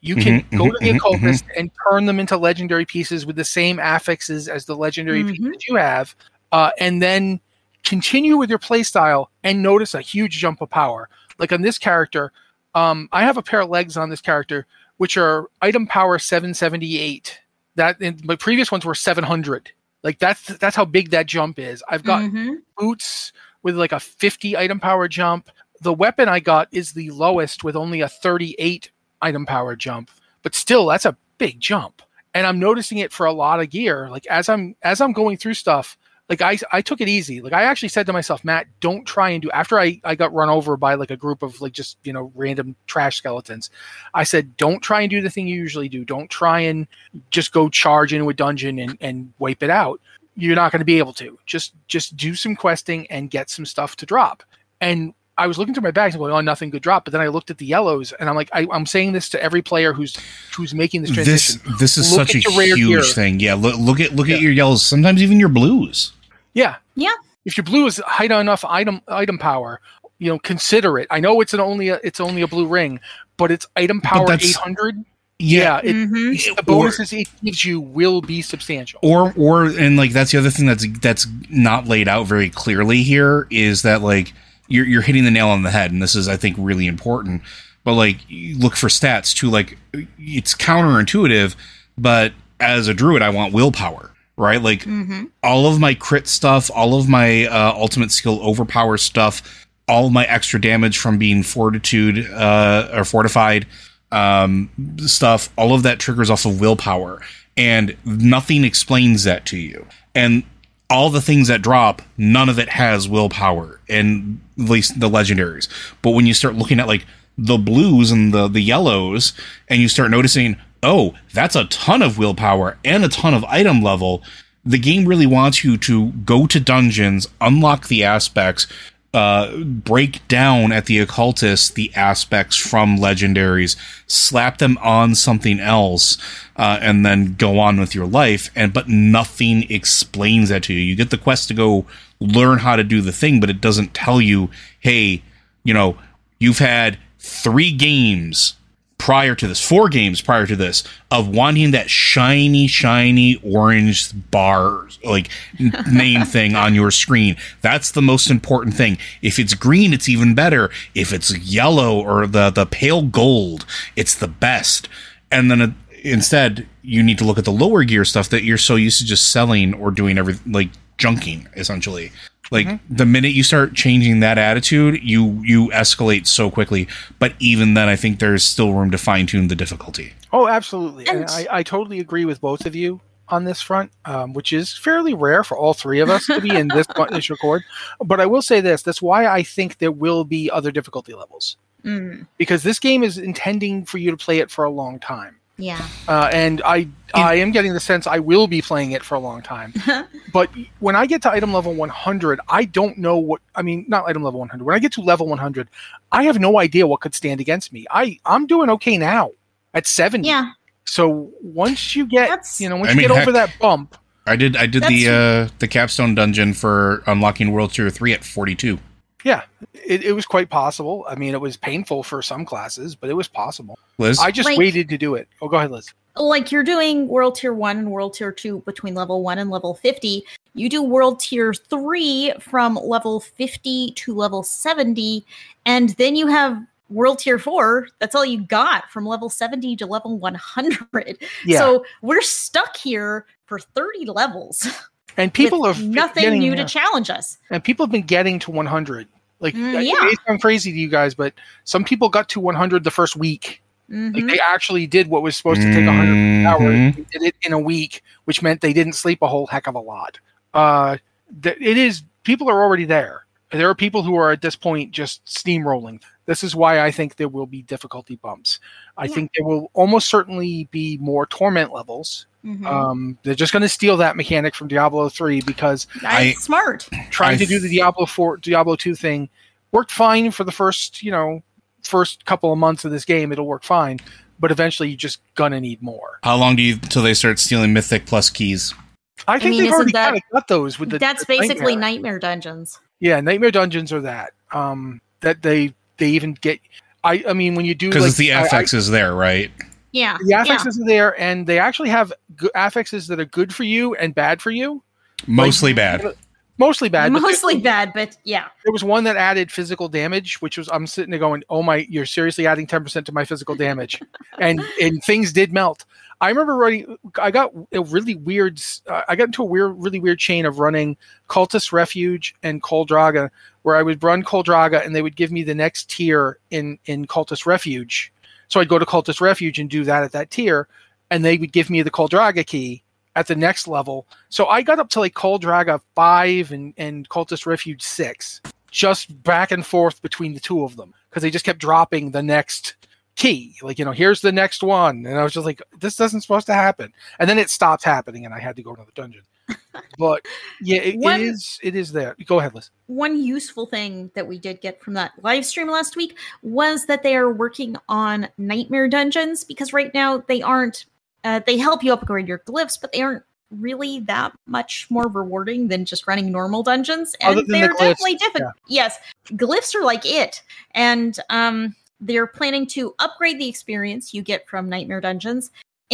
You can Mhm, go mhm, to the mhm, occultist and turn them into legendary pieces with the same affixes as the legendary Mhm. pieces you have, uh, and then continue with your playstyle and notice a huge jump of power. Like on this character, um, I have a pair of legs on this character, which are item power seven seventy-eight. That in, my previous ones were seven hundred. Like that's that's how big that jump is. I've got Mhm. boots with like a fifty item power jump. The weapon I got is the lowest with only a thirty-eight item power jump, but still that's a big jump. And I'm noticing it for a lot of gear. Like as I'm as I'm going through stuff, like I I took it easy. Like I actually said to myself, Matt, don't try and do after I, I got run over by like a group of like just, you know, random trash skeletons. I said, don't try and do the thing you usually do. Don't try and just go charge into a dungeon and, and wipe it out. You're not going to be able to. Just just do some questing and get some stuff to drop. And I was looking through my bags and going, oh, nothing good drop. But then I looked at the yellows, and I'm like, I, I'm saying this to every player who's who's making this transition. This this is Look such a at your rare huge gear. thing. Yeah, look, look at look Yeah. at your yellows. Sometimes even your blues. Yeah, Yeah. if your blue is high enough item item power, you know, consider it. I know it's an only a, it's only a blue ring, but it's item power that's- eight hundred. Yeah, Yeah, it, Mhm. the bonuses it gives you will be substantial. or or and like that's the other thing that's that's not laid out very clearly here is that like you're you're hitting the nail on the head, and this is I think really important. But like you look for stats too. Like it's counterintuitive, but as a druid, I want willpower, right? Like Mhm. all of my crit stuff, all of my uh, ultimate skill overpower stuff, all of my extra damage from being fortitude uh, or fortified um, stuff, all of that triggers off of willpower, and nothing explains that to you. And all the things that drop, none of it has willpower, and at least the legendaries. But when you start looking at like the blues and the the yellows, and you start noticing, oh, that's a ton of willpower and a ton of item level. The game really wants you to go to dungeons, unlock the aspects, uh, break down at the occultist the aspects from legendaries, slap them on something else, uh, and then go on with your life. And but nothing explains that to you. You get the quest to go learn how to do the thing, but it doesn't tell you, hey, you know, you've had three games prior to this, four games prior to this, of wanting that shiny, shiny orange bar, like name thing on your screen. That's the most important thing. If it's green, it's even better. If it's yellow or the, the pale gold, it's the best. And then uh, instead, you need to look at the lower gear stuff that you're so used to just selling or doing everything, like junking, essentially. Like mm-hmm. the minute you start changing that attitude, you you escalate so quickly. But even then, I think there's still room to fine tune the difficulty. Oh, absolutely. And And- I, I totally agree with both of you on this front, um, which is fairly rare for all three of us to be in this, this record. But I will say this, that's why I think there will be other difficulty levels. Mm. Because this game is intending for you to play it for a long time. Yeah. Uh, and I I am getting the sense I will be playing it for a long time. But when I get to item level one hundred, I don't know what, I mean, not item level one hundred. When I get to level one hundred, I have no idea what could stand against me. I, I'm doing okay now at seventy. Yeah. So once you get, That's- you know, once I you mean, get heck- over that bump, I did I did the uh, the capstone dungeon for unlocking World Tier three at forty-two. yeah, it, it was quite possible. I mean, it was painful for some classes, but it was possible. Liz? I just Like- waited to do it. Oh, go ahead, Liz. Like you're doing World Tier one and World Tier two between level one and level fifty. You do World Tier three from level fifty to level seventy, and then you have World Tier four. That's all you got from level seventy to level one hundred. Yeah. So we're stuck here for thirty levels. And people with are nothing getting, new to uh, challenge us. and people have been getting to one hundred. Like, Mm, it yeah. may sound crazy to you guys, but some people got to one hundred the first week. Mhm. Like, they actually did what was supposed to take one hundred Mhm. hours. They did it in a week, which meant they didn't sleep a whole heck of a lot. Uh, th- it is, people are already there. There are people who are at this point just steamrolling. This is why I think there will be difficulty bumps. I Yeah. think there will almost certainly be more torment levels. Mhm. Um, they're just going to steal that mechanic from Diablo three because That's I- smart. trying I to do the th- Diablo four, Diablo two thing worked fine for the first, you know, first couple of months of this game. It'll work fine, but eventually you're just gonna need more. How long do you till they start stealing Mythic plus keys? I think mean, they've isn't already that- kind of got those with the. That's the basically Nightmare. nightmare dungeons. Yeah, Nightmare Dungeons are that. Um, that they they even get. I I mean, when you do Because like, it's the I- F X is there, right? Yeah. The affixes yeah. are there, and they actually have g- affixes that are good for you and bad for you. Mostly like, bad. Mostly bad. Mostly but bad, but yeah. There was one that added physical damage, which was I'm sitting there going, "Oh my, you're seriously adding ten percent to my physical damage," and and things did melt. I remember running. I got a really weird. Uh, I got into a weird, really weird chain of running Cultist Refuge and Kol Draga, where I would run Kol Draga, and they would give me the next tier in in Cultist Refuge. So I'd go to Cultist Refuge and do that at that tier, and they would give me the Kol Draga key at the next level. So I got up to like Kol Draga five and, and Cultist Refuge six, just back and forth between the two of them, because they just kept dropping the next key. Like, you know, here's the next one. And I was just like, this isn't supposed to happen. And then it stopped happening, and I had to go to the dungeon. But yeah, it, one, it is it is there. Go ahead, Liz. One useful thing that we did get from that live stream last week was that they are working on nightmare dungeons, because right now they aren't uh, they help you upgrade your glyphs, but they aren't really that much more rewarding than just running normal dungeons, and they're the definitely different. Yeah. Yes, glyphs are like it, and um, they're planning to upgrade the experience you get from nightmare dungeons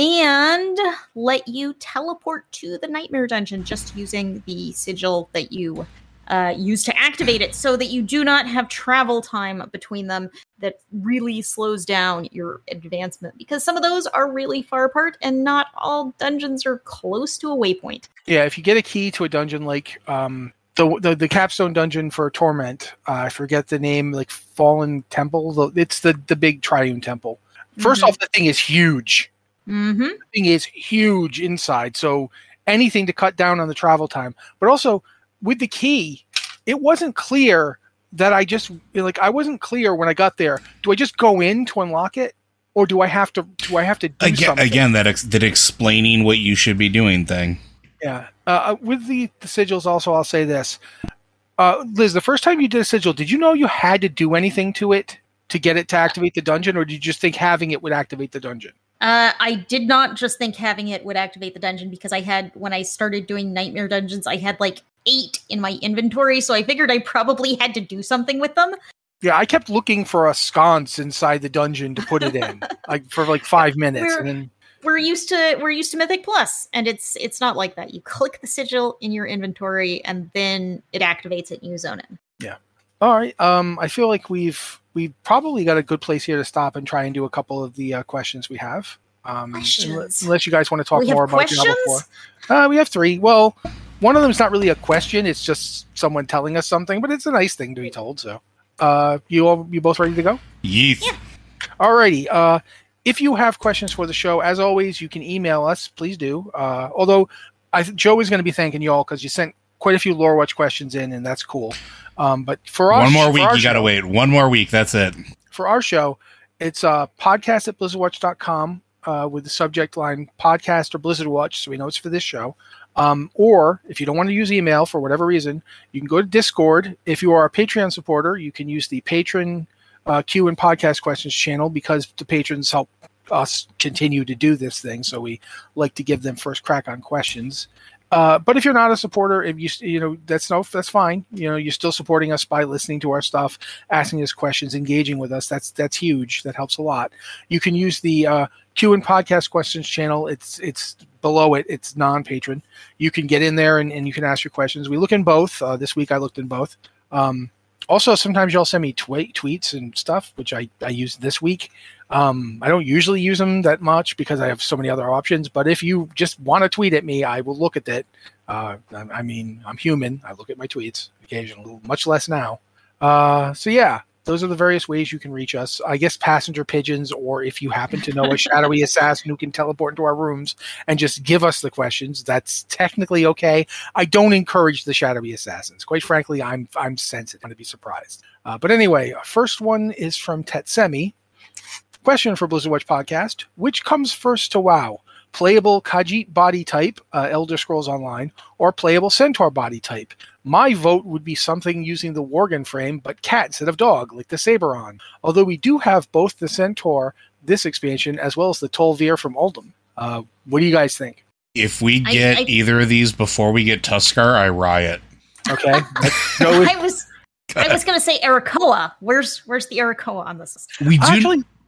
and let you teleport to the nightmare dungeon just using the sigil that you uh, use to activate it, so that you do not have travel time between them that really slows down your advancement, because some of those are really far apart and not all dungeons are close to a waypoint. Yeah, if you get a key to a dungeon like um, the, the the capstone dungeon for Torment, uh, I forget the name, like Fallen Temple, it's the, the big Triune Temple. First mm-hmm. off, the thing is huge. Mm-hmm. The thing is huge inside, so anything to cut down on the travel time. But also, with the key, it wasn't clear that I just, like, I wasn't clear when I got there. Do I just go in to unlock it? Or do I have to, do I have to do again, something? Again, that, ex- that explaining what you should be doing thing. Yeah. Uh, with the, the sigils also, I'll say this. Uh, Liz, the first time you did a sigil, did you know you had to do anything to it to get it to activate the dungeon? Or did you just think having it would activate the dungeon? Uh, I did not just think having it would activate the dungeon, because I had, when I started doing nightmare dungeons, I had like eight in my inventory, so I figured I probably had to do something with them. Yeah, I kept looking for a sconce inside the dungeon to put it in, like for like five minutes. We're, and then we're used to we're used to Mythic Plus, and it's it's not like that. You click the sigil in your inventory, and then it activates it, and you zone in. Yeah. All right. Um, I feel like we've we've probably got a good place here to stop and try and do a couple of the uh, questions we have. Um, questions. Unless you guys want to talk we more have about questions? Diablo four. Uh, we have three. Well, one of them is not really a question; it's just someone telling us something, but it's a nice thing to be told. So, uh, you all, you both ready to go? Yeet. Yeah. All righty. Uh, if you have questions for the show, as always, you can email us. Please do. Uh, although I, Joe is going to be thanking you all because you sent quite a few Lore Watch questions in, and that's cool. Um, but for our one more for week, our you got to wait. One more week. That's it. For our show, it's uh, podcast at blizzard watch dot com uh, with the subject line podcast or Blizzard Watch, so we know it's for this show. Um, or if you don't want to use email for whatever reason, you can go to Discord. If you are a Patreon supporter, you can use the patron uh, Q and podcast questions channel, because the patrons help us continue to do this thing. So we like to give them first crack on questions. Uh, but if you're not a supporter, if you you know that's no that's fine. You know, you're still supporting us by listening to our stuff, asking us questions, engaging with us. That's that's huge. That helps a lot. You can use the uh, Q and podcast questions channel. It's it's below it. It's non-patron. You can get in there and, and you can ask your questions. We look in both. Uh, this week I looked in both. Um, also, sometimes y'all send me tw- tweets and stuff, which I I used this week. Um, I don't usually use them that much because I have so many other options, but if you just want to tweet at me, I will look at it. Uh, I, I mean, I'm human. I look at my tweets occasionally, much less now. Uh, so yeah, those are the various ways you can reach us. I guess passenger pigeons, or if you happen to know a shadowy assassin who can teleport into our rooms and just give us the questions, that's technically okay. I don't encourage the shadowy assassins. Quite frankly, I'm, I'm sensitive to be surprised. Uh, but anyway, first one is from Tetsemi. Question for Blizzard Watch Podcast: which comes first to WoW? Playable Khajiit body type, uh, Elder Scrolls Online, or playable Centaur body type? My vote would be something using the Worgen frame, but cat instead of dog, like the Saberon. Although we do have both the Centaur this expansion as well as the Tol'vir from Uldum. Uh, what do you guys think? If we get I, I, either of these before we get Tuskar, I riot. Okay. Let's go with- I was I was going to say Arakoa. Where's where's the Arakoa on this list? We do. Actually,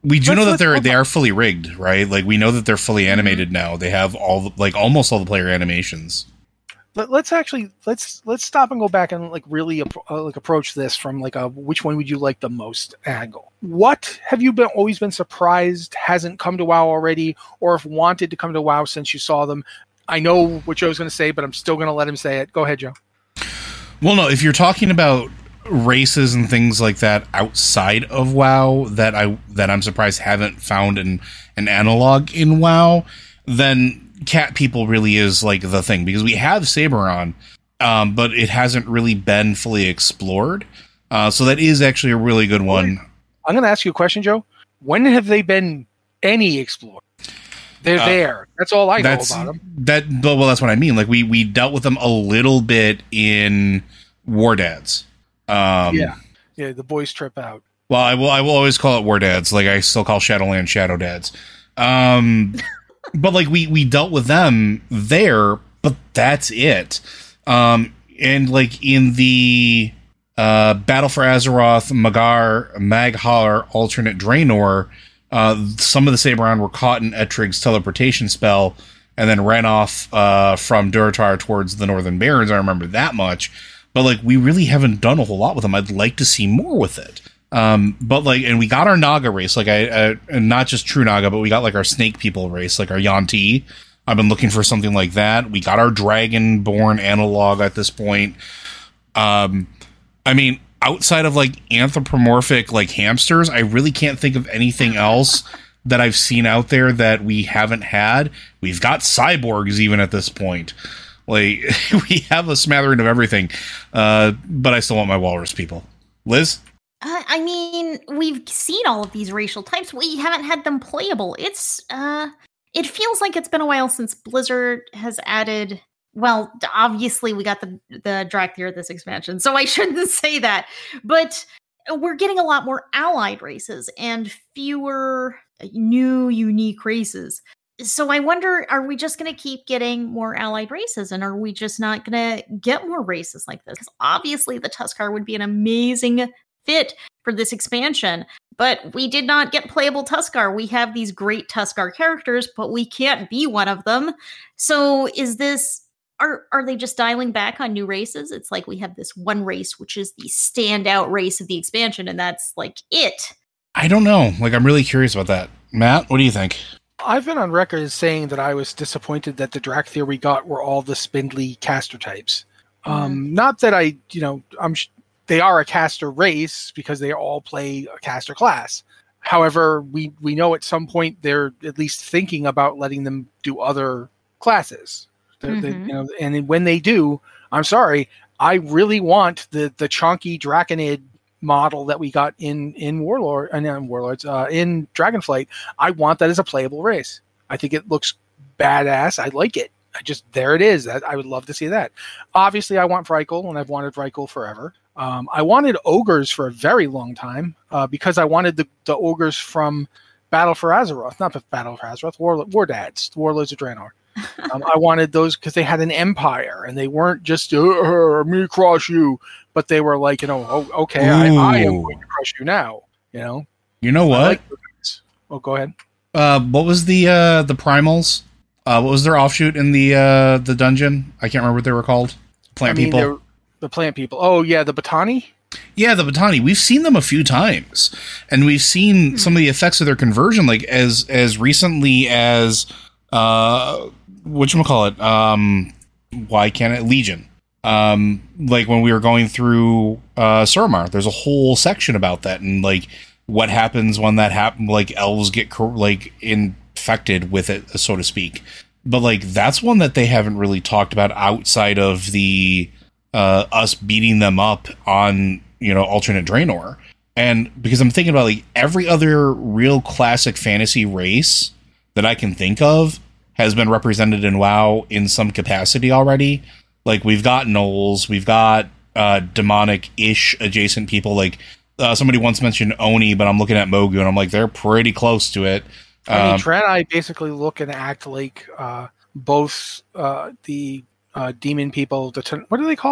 We do Let's- know that let's they're talk they about- are fully rigged, right? Like we know that they're fully animated now. They have all the, like almost all the player animations. Let, let's actually let's let's stop and go back and like really appro- uh, like approach this from like a which one would you like the most angle. What have you been always been surprised hasn't come to WoW already, or if wanted to come to WoW since you saw them? I know what Joe's going to say, but I'm still going to let him say it. Go ahead, Joe. Well, no, if you're talking about races and things like that outside of WoW that I that I'm surprised haven't found an an analog in WoW, then cat people really is like the thing, because we have Saberon, um, but it hasn't really been fully explored. Uh, so that is actually a really good one. I'm going to ask you a question, Joe. When have they been any explored? They're Uh, there. That's all I know That's about them. that. But well, that's what I mean. Like we we dealt with them a little bit in War Dads. Um, yeah, yeah. The boys trip out. Well, I will. I will always call it War Dads. Like I still call Shadowland Shadow Dads. Um, but like we we dealt with them there, but that's it. Um, and like in the uh, Battle for Azeroth, Magar, Maghalar, alternate Draenor, uh, some of the Saberon were caught in Etrig's teleportation spell and then ran off uh, from Durotar towards the Northern Barrens. I remember that much. But like we really haven't done a whole lot with them. I'd like to see more with it. Um, but like, and we got our Naga race, like I, uh, and not just true Naga, but we got like our snake people race, like our Yanti. I've been looking for something like that. We got our Dragonborn analog at this point. Um, I mean, outside of like anthropomorphic like hamsters, I really can't think of anything else that I've seen out there that we haven't had. We've got cyborgs even at this point. Like we have a smattering of everything. Uh, but I still want my walrus people. Liz? Uh, I mean, we've seen all of these racial types. We haven't had them playable. It's, uh, it feels like it's been a while since Blizzard has added. Well, obviously, we got the the Drakthir this expansion, so I shouldn't say that. But we're getting a lot more allied races and fewer new, unique races. So I wonder, are we just going to keep getting more allied races, and are we just not going to get more races like this? Because obviously, the Tuskar would be an amazing fit for this expansion, but we did not get playable Tuskar. We have these great Tuskar characters, but we can't be one of them. So is this, are are they just dialing back on new races? It's like we have this one race, which is the standout race of the expansion, and that's like it. I don't know. Like, I'm really curious about that. Matt, what do you think? I've been on record as saying that I was disappointed that the Drakthir we got were all the spindly caster types. Um, not that I, you know, I'm. Sh- they are a caster race because they all play a caster class. However, we we know at some point they're at least thinking about letting them do other classes. They're, they, you know, and when they do, I'm sorry, I really want the the chonky Draconid model that we got in in Warlord and uh, Warlords uh, in Dragonflight. I want that as a playable race. I think it looks badass. I like it. I just there it is. I, I would love to see that. Obviously, I want Vrykul, and I've wanted Vrykul forever. Um, I wanted ogres for a very long time uh, because I wanted the, the ogres from Battle for Azeroth, not Battle for Azeroth, War, War Dads, Warlords of Draenor. um, I wanted those because they had an empire and they weren't just uh, me crush you, but they were like, you know, oh, okay, I, I am going to crush you now. You know, you know what? I like those. Oh, go ahead. Uh, what was the uh, the primals? Uh, what was their offshoot in the uh, the dungeon? I can't remember what they were called. Plant I mean, people. The plant people. Oh yeah, the Batani. Yeah, the Batani. We've seen them a few times, and we've seen hmm. some of the effects of their conversion, like as as recently as uh, whatchamacallit, um, why can't it Legion? Um, like when we were going through uh, Suramar, there's a whole section about that, and like what happens when that happens. Like elves get cor- like infected with it, so to speak. But like that's one that they haven't really talked about outside of the. Uh, us beating them up on, you know, alternate Draenor. And because I'm thinking about like every other real classic fantasy race that I can think of has been represented in WoW in some capacity already. Like we've got gnolls, we've got uh, demonic-ish adjacent people. Like uh, somebody once mentioned Oni, but I'm looking at Mogu and I'm like, they're pretty close to it. I mean, um, Draenei basically look and act like uh, both uh, the Uh, demon people, the ten- what are they called? The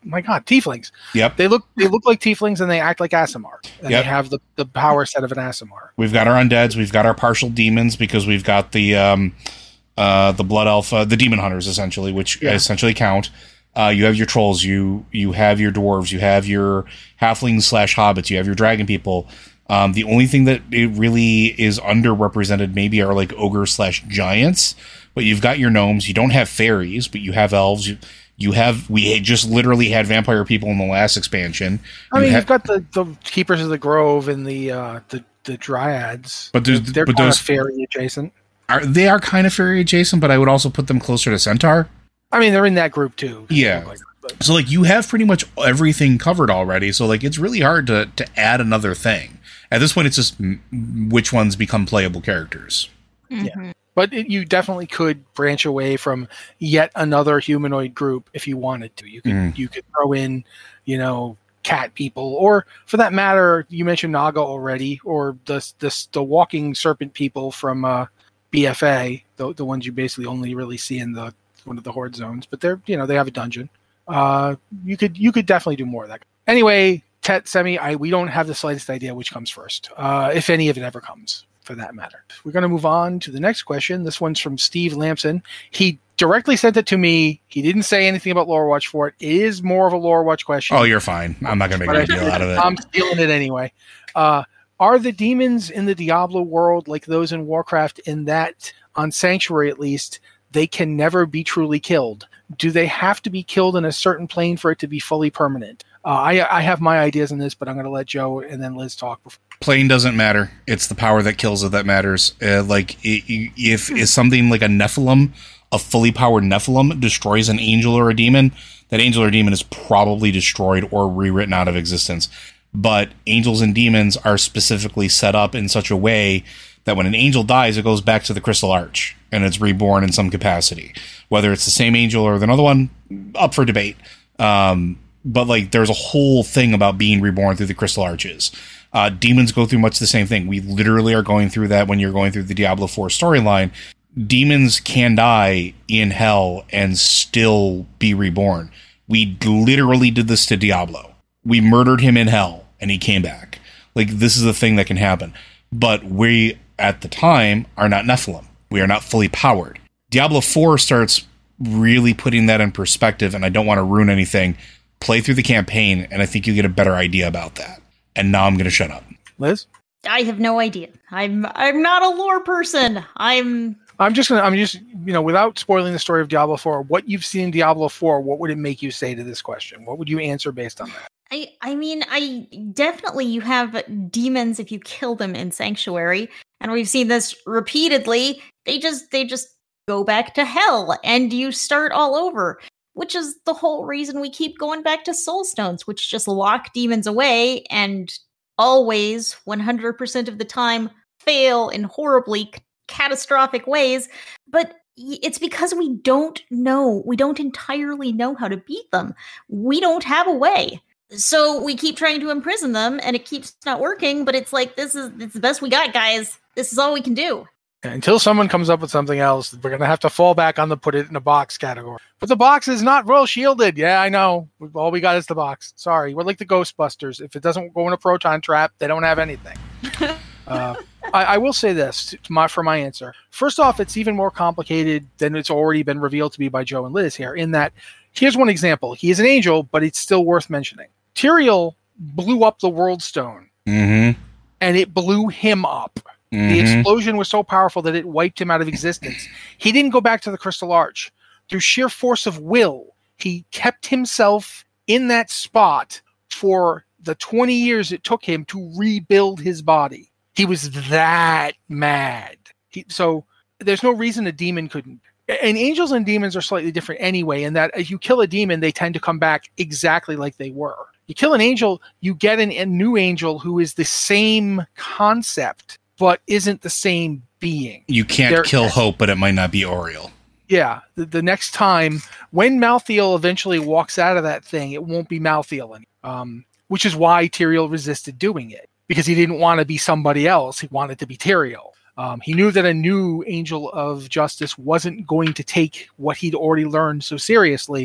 my God, tieflings. Yep. They look they look like tieflings and they act like Aasimar. And Yep. they have the, the power set of an Aasimar. We've got our undeads. We've got our partial demons because we've got the um, uh, the blood elf, uh, the demon hunters essentially, which Yeah. essentially count. Uh, you have your trolls. You you have your dwarves. You have your halflings slash hobbits. You have your dragon people. Um, the only thing that it really is underrepresented maybe are like ogres slash giants. But you've got your gnomes. You don't have fairies, but you have elves. You, you have we just literally had vampire people in the last expansion. I You mean, ha- you've got the, the keepers of the grove and the uh, the the dryads. But there's- they're but kind those- of fairy adjacent. are they are kind of fairy adjacent, but I would also put them closer to centaur. I mean, they're in that group too. Yeah. Like, but- So like you have pretty much everything covered already. So like it's really hard to to add another thing. At this point, it's just m- which ones become playable characters. Yeah. But it, you definitely could branch away from yet another humanoid group if you wanted to. You could Mm. you could throw in, you know, cat people, or for that matter, you mentioned Naga already, or the the, the walking serpent people from uh, B F A, the the ones you basically only really see in the one of the horde zones. But they're you know they have a dungeon. Uh, you could you could definitely do more of that. Anyway, Tet Semi, I we don't have the slightest idea which comes first, uh, if any of it ever comes, for that matter. We're going to move on to the next question. This one's from Steve Lamson. He directly sent it to me. He didn't say anything about Lore Watch for it. It is more of a Lore Watch question. Oh, you're fine. I'm not going to make a But big deal out of it. I'm stealing it anyway. Uh, are the demons in the Diablo world like those in Warcraft in that, on Sanctuary at least, they can never be truly killed? Do they have to be killed in a certain plane for it to be fully permanent? Uh, I, I have my ideas on this, but I'm going to let Joe and then Liz talk before. Plane doesn't matter. It's the power that kills it that matters. Uh, like i- i- if is something like a Nephilim, a fully powered Nephilim destroys an angel or a demon, that angel or demon is probably destroyed or rewritten out of existence. But angels and demons are specifically set up in such a way that when an angel dies, it goes back to the Crystal Arch and it's reborn in some capacity. Whether it's the same angel or another one, up for debate. Um, but like, there's a whole thing about being reborn through the Crystal Arches. Uh, demons go through much the same thing. We literally are going through that when you're going through the Diablo four storyline. Demons can die in hell and still be reborn. We literally did this to Diablo. We murdered him in hell and he came back. Like, this is a thing that can happen. But we, at the time, are not Nephilim. We are not fully powered. Diablo four starts really putting that in perspective, and I don't want to ruin anything. Play through the campaign, and I think you get a better idea about that. And now I'm going to shut up. Liz? I have no idea. I'm I'm not a lore person. I'm I'm just gonna. I'm just you know, without spoiling the story of Diablo four, what you've seen in Diablo four, what would it make you say to this question? What would you answer based on that? I I mean, I definitely you have demons if you kill them in Sanctuary, and we've seen this repeatedly. They just they just go back to hell and you start all over, which is the whole reason we keep going back to soul stones, which just lock demons away and always one hundred percent of the time fail in horribly c- catastrophic ways. But it's because we don't know, we don't entirely know how to beat them. We don't have a way. So we keep trying to imprison them and it keeps not working, but it's like, this is it's the best we got, guys. This is all we can do. Until someone comes up with something else, we're gonna have to fall back on the put it in a box category. But the box is not well shielded. Yeah, I know. All we got is the box. Sorry, we're like the Ghostbusters. If it doesn't go in a proton trap, they don't have anything. uh, I, I will say this to my, for my answer. First off, it's even more complicated than it's already been revealed to be by Joe and Liz here. In that, here's one example. He is an angel, but it's still worth mentioning. Tyrael blew up the World Stone, Mm-hmm. and it blew him up. The Mm-hmm. explosion was so powerful that it wiped him out of existence. He didn't go back to the Crystal Arch. Through sheer force of will, he kept himself in that spot for the twenty years it took him to rebuild his body. He was that mad. He, so there's no reason a demon couldn't. And angels and demons are slightly different anyway, in that if you kill a demon, they tend to come back exactly like they were. You kill an angel, you get an, a new angel who is the same concept, but isn't the same being. You can't They're- kill Hope, but it might not be Oriel. Yeah, the, the next time, when Malthael eventually walks out of that thing, it won't be Malthael anymore. Um, which is why Tyrael resisted doing it, because he didn't want to be somebody else. He wanted to be Tyrael. Um, he knew that a new Angel of Justice wasn't going to take what he'd already learned so seriously,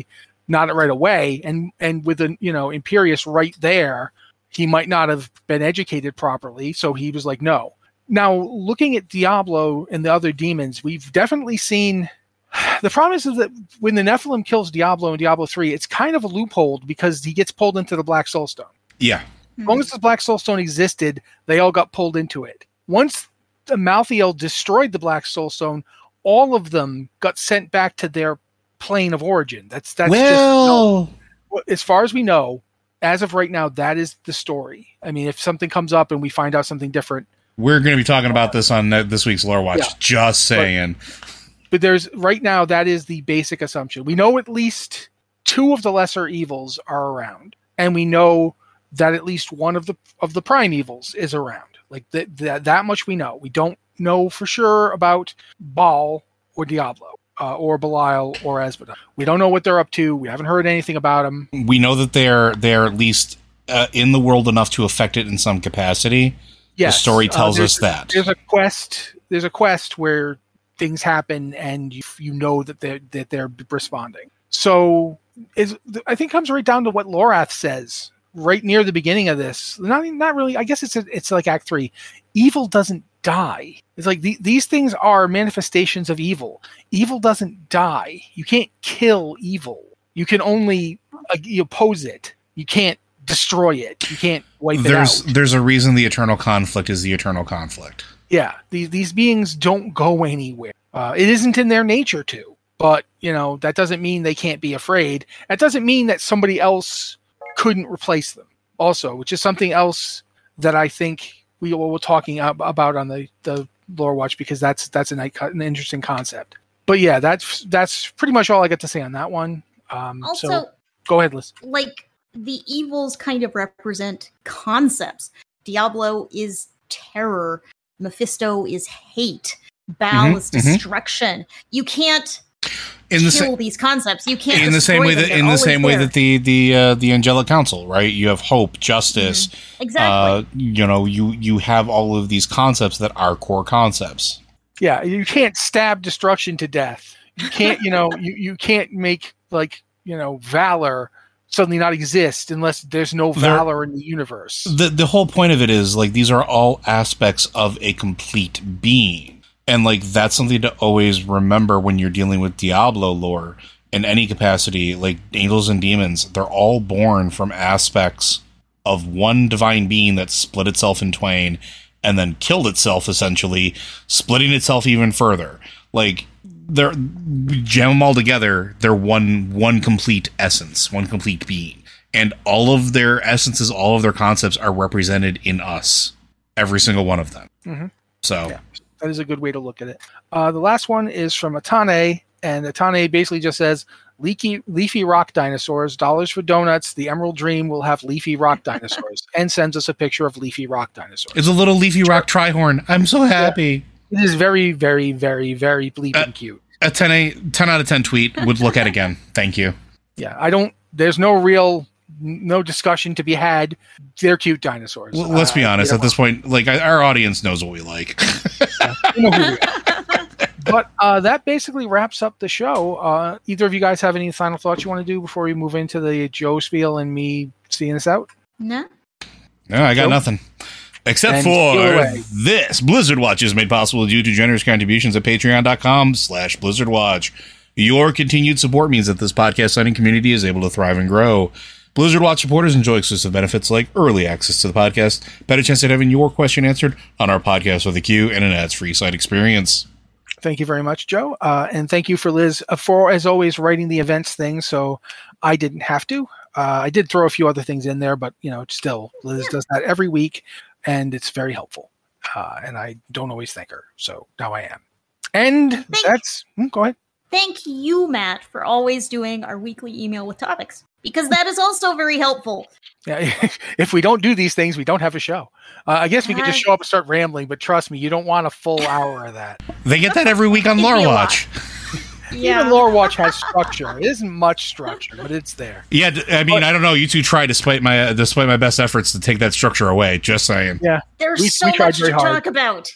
not right away. And and with the, you know, Imperius right there, he might not have been educated properly. So he was like, no. Now, looking at Diablo and the other demons, we've definitely seen... The problem is that when the Nephilim kills Diablo in Diablo three, it's kind of a loophole because he gets pulled into the Black Soulstone. Yeah. As long as the Black Soulstone existed, they all got pulled into it. Once the Malthael destroyed the Black Soulstone, all of them got sent back to their plane of origin. That's that's well... just no, as far as we know, as of right now, that is the story. I mean, if something comes up and we find out something different, we're going to be talking about this on this week's Lore Watch. Yeah. Just saying. But, but there's right now that is the basic assumption. We know at least two of the lesser evils are around, and we know that at least one of the of the prime evils is around. Like that that that much we know. We don't know for sure about Baal or Diablo uh, or Belial or Espada. We don't know what they're up to. We haven't heard anything about them. We know that they're they're at least uh, in the world enough to affect it in some capacity. Yes, the story tells uh, us that there's a quest. There's a quest where things happen, and you you know that they that they're responding. So is I think comes right down to what Lorath says right near the beginning of this. Not not really. I guess it's a, it's like Act Three. Evil doesn't die. It's like the, these things are manifestations of evil. Evil doesn't die. You can't kill evil. You can only uh, you oppose it. You can't destroy it. You can't wipe there's, it out. There's a reason the eternal conflict is the eternal conflict. Yeah, these these beings don't go anywhere. Uh, it isn't in their nature to. But, you know, that doesn't mean they can't be afraid. That doesn't mean that somebody else couldn't replace them also, which is something else that I think we were talking about on the, the Lore Watch, because that's that's an, an interesting concept. But yeah, that's that's pretty much all I got to say on that one. Um, also, so go ahead, Liz. Like, the evils kind of represent concepts. Diablo is terror. Mephisto is hate. Baal mm-hmm, is destruction. Mm-hmm. You can't in the kill sa- these concepts. You can't in the same way them. that They're in the same there. way that the the uh, the angelic council, right? You have hope, justice. Mm-hmm. Exactly. Uh, you know, you you have all of these concepts that are core concepts. Yeah, you can't stab destruction to death. You can't, you know, you, you can't make, like, you know, valor suddenly not exist unless there's no valor there, in the universe. The the whole point of it is, like, these are all aspects of a complete being. And, like, that's something to always remember when you're dealing with Diablo lore in any capacity. Like, angels and demons, they're all born from aspects of one divine being that split itself in twain and then killed itself, essentially, splitting itself even further. Like, they're jam them all together, they're one one complete essence, one complete being. And all of their essences, all of their concepts are represented in us. Every single one of them. Mm-hmm. So... Yeah. That is a good way to look at it. Uh, the last one is from Atane, and Atane basically just says, leaky, leafy rock dinosaurs, dollars for donuts, the Emerald Dream will have leafy rock dinosaurs, and sends us a picture of leafy rock dinosaurs. It's a little leafy rock trihorn. I'm so happy. Yeah. It is very, very, very, very bleeping uh, cute. A ten, a ten out of ten tweet would look at again. Thank you. Yeah, I don't, there's no real... no discussion to be had. They're cute dinosaurs. Well, let's be uh, honest. At this point, like, our audience knows what we like. Yeah, you know who we are. But uh, that basically wraps up the show. Uh, either of you guys have any final thoughts you want to do before we move into the Joe spiel and me seeing us out? No. No, I got Joe? nothing. Except and for this. Blizzard Watch is made possible due to generous contributions at patreon.com slash Blizzard Watch. Your continued support means that this podcast signing community is able to thrive and grow. Blizzard Watch supporters enjoy exclusive benefits like early access to the podcast, better chance at having your question answered on our podcast with a queue, and an ads-free site experience. Thank you very much, Joe. Uh, and thank you for Liz uh, for, as always, writing the events thing, so I didn't have to. Uh, I did throw a few other things in there, but, you know, still, Liz yeah. does that every week, and it's very helpful. Uh, and I don't always thank her, so now I am. And thank that's... Hmm, go ahead. Thank you, Matt, for always doing our weekly email with topics, because that is also very helpful. Yeah, if we don't do these things, we don't have a show. Uh, I guess we could just show up and start rambling, but trust me, you don't want a full hour of that. They get that every week on Lore Watch. Yeah. Even Lore Watch has structure. It isn't much structure, but it's there. Yeah, I mean, but, I don't know. You two try, despite my uh, despite my best efforts, to take that structure away. Just saying. Yeah, there's we, so we much to hard. talk about.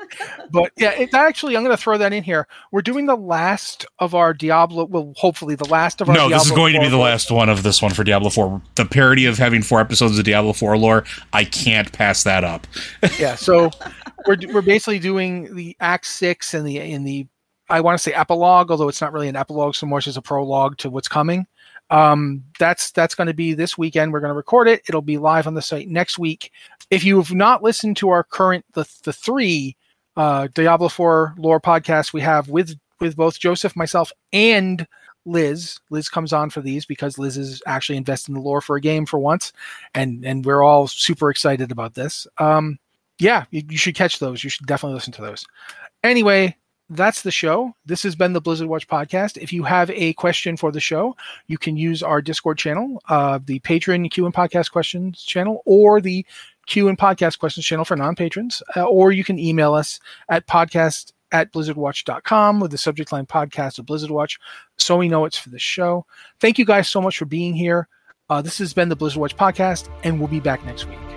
But yeah, it's actually, I'm going to throw that in here. We're doing the last of our Diablo, well, hopefully the last of our no, Diablo this is going to be the lore. last one of this one for Diablo four. The parody of having four episodes of Diablo four lore, I can't pass that up. Yeah, so we're we're basically doing the Act six and the in the I want to say epilogue, although it's not really an epilogue so much as a prologue to what's coming. Um, that's that's going to be this weekend. We're going to record it. It'll be live on the site next week. If you have not listened to our current the the three uh, Diablo four lore podcasts we have with with both Joseph, myself, and Liz. Liz comes on for these because Liz is actually invested in the lore for a game for once, and and we're all super excited about this. Um, yeah, you, you should catch those. You should definitely listen to those. Anyway, that's the show. This has been the Blizzard Watch podcast. If you have a question for the show, you can use our Discord channel, uh, the Patreon Q and Podcast Questions channel, or the Q and Podcast Questions channel for non-patrons, uh, or you can email us at podcast at blizzardwatch dot com with the subject line podcast of Blizzard Watch, so we know it's for the show. Thank you guys so much for being here. Uh, this has been the Blizzard Watch podcast, and we'll be back next week.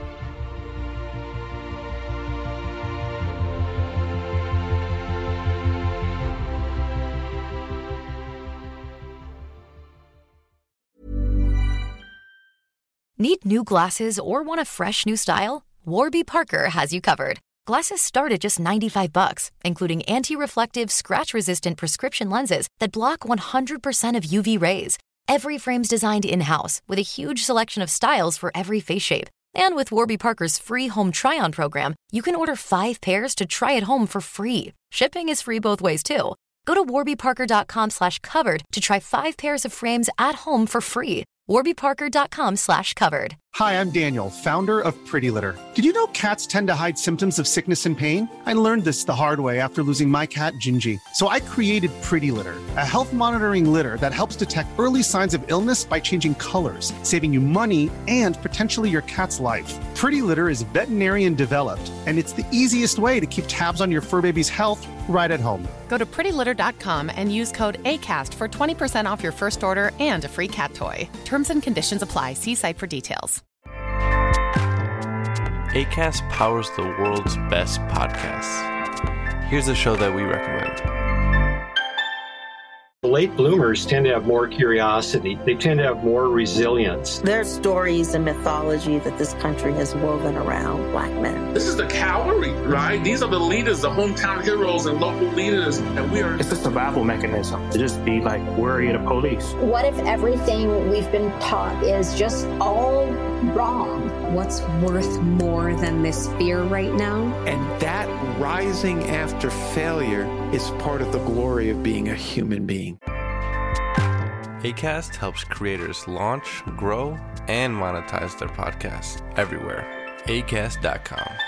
Need new glasses or want a fresh new style? Warby Parker has you covered. Glasses start at just ninety-five bucks, including anti-reflective, scratch-resistant prescription lenses that block one hundred percent of U V rays. Every frame's designed in-house with a huge selection of styles for every face shape. And with Warby Parker's free home try-on program, you can order five pairs to try at home for free. Shipping is free both ways, too. Go to warbyparker.com slash covered to try five pairs of frames at home for free. warbyparker.com slash covered. Hi, I'm Daniel, founder of Pretty Litter. Did you know cats tend to hide symptoms of sickness and pain? I learned this the hard way after losing my cat, Gingy. So I created Pretty Litter, a health monitoring litter that helps detect early signs of illness by changing colors, saving you money and potentially your cat's life. Pretty Litter is veterinarian developed, and it's the easiest way to keep tabs on your fur baby's health right at home. Go to pretty litter dot com and use code ACAST for twenty percent off your first order and a free cat toy. Terms and conditions apply. See site for details. Acast powers the world's best podcasts. Here's a show that we recommend. Late bloomers tend to have more curiosity. They tend to have more resilience. There are stories and mythology that this country has woven around Black men. This is the cavalry, right? These are the leaders, the hometown heroes and local leaders. And we are... It's a survival mechanism to just be like worried of police. What if everything we've been taught is just all wrong? What's worth more than this fear right now? And that rising after failure is part of the glory of being a human being. Acast helps creators launch, grow, and monetize their podcasts everywhere. acast dot com.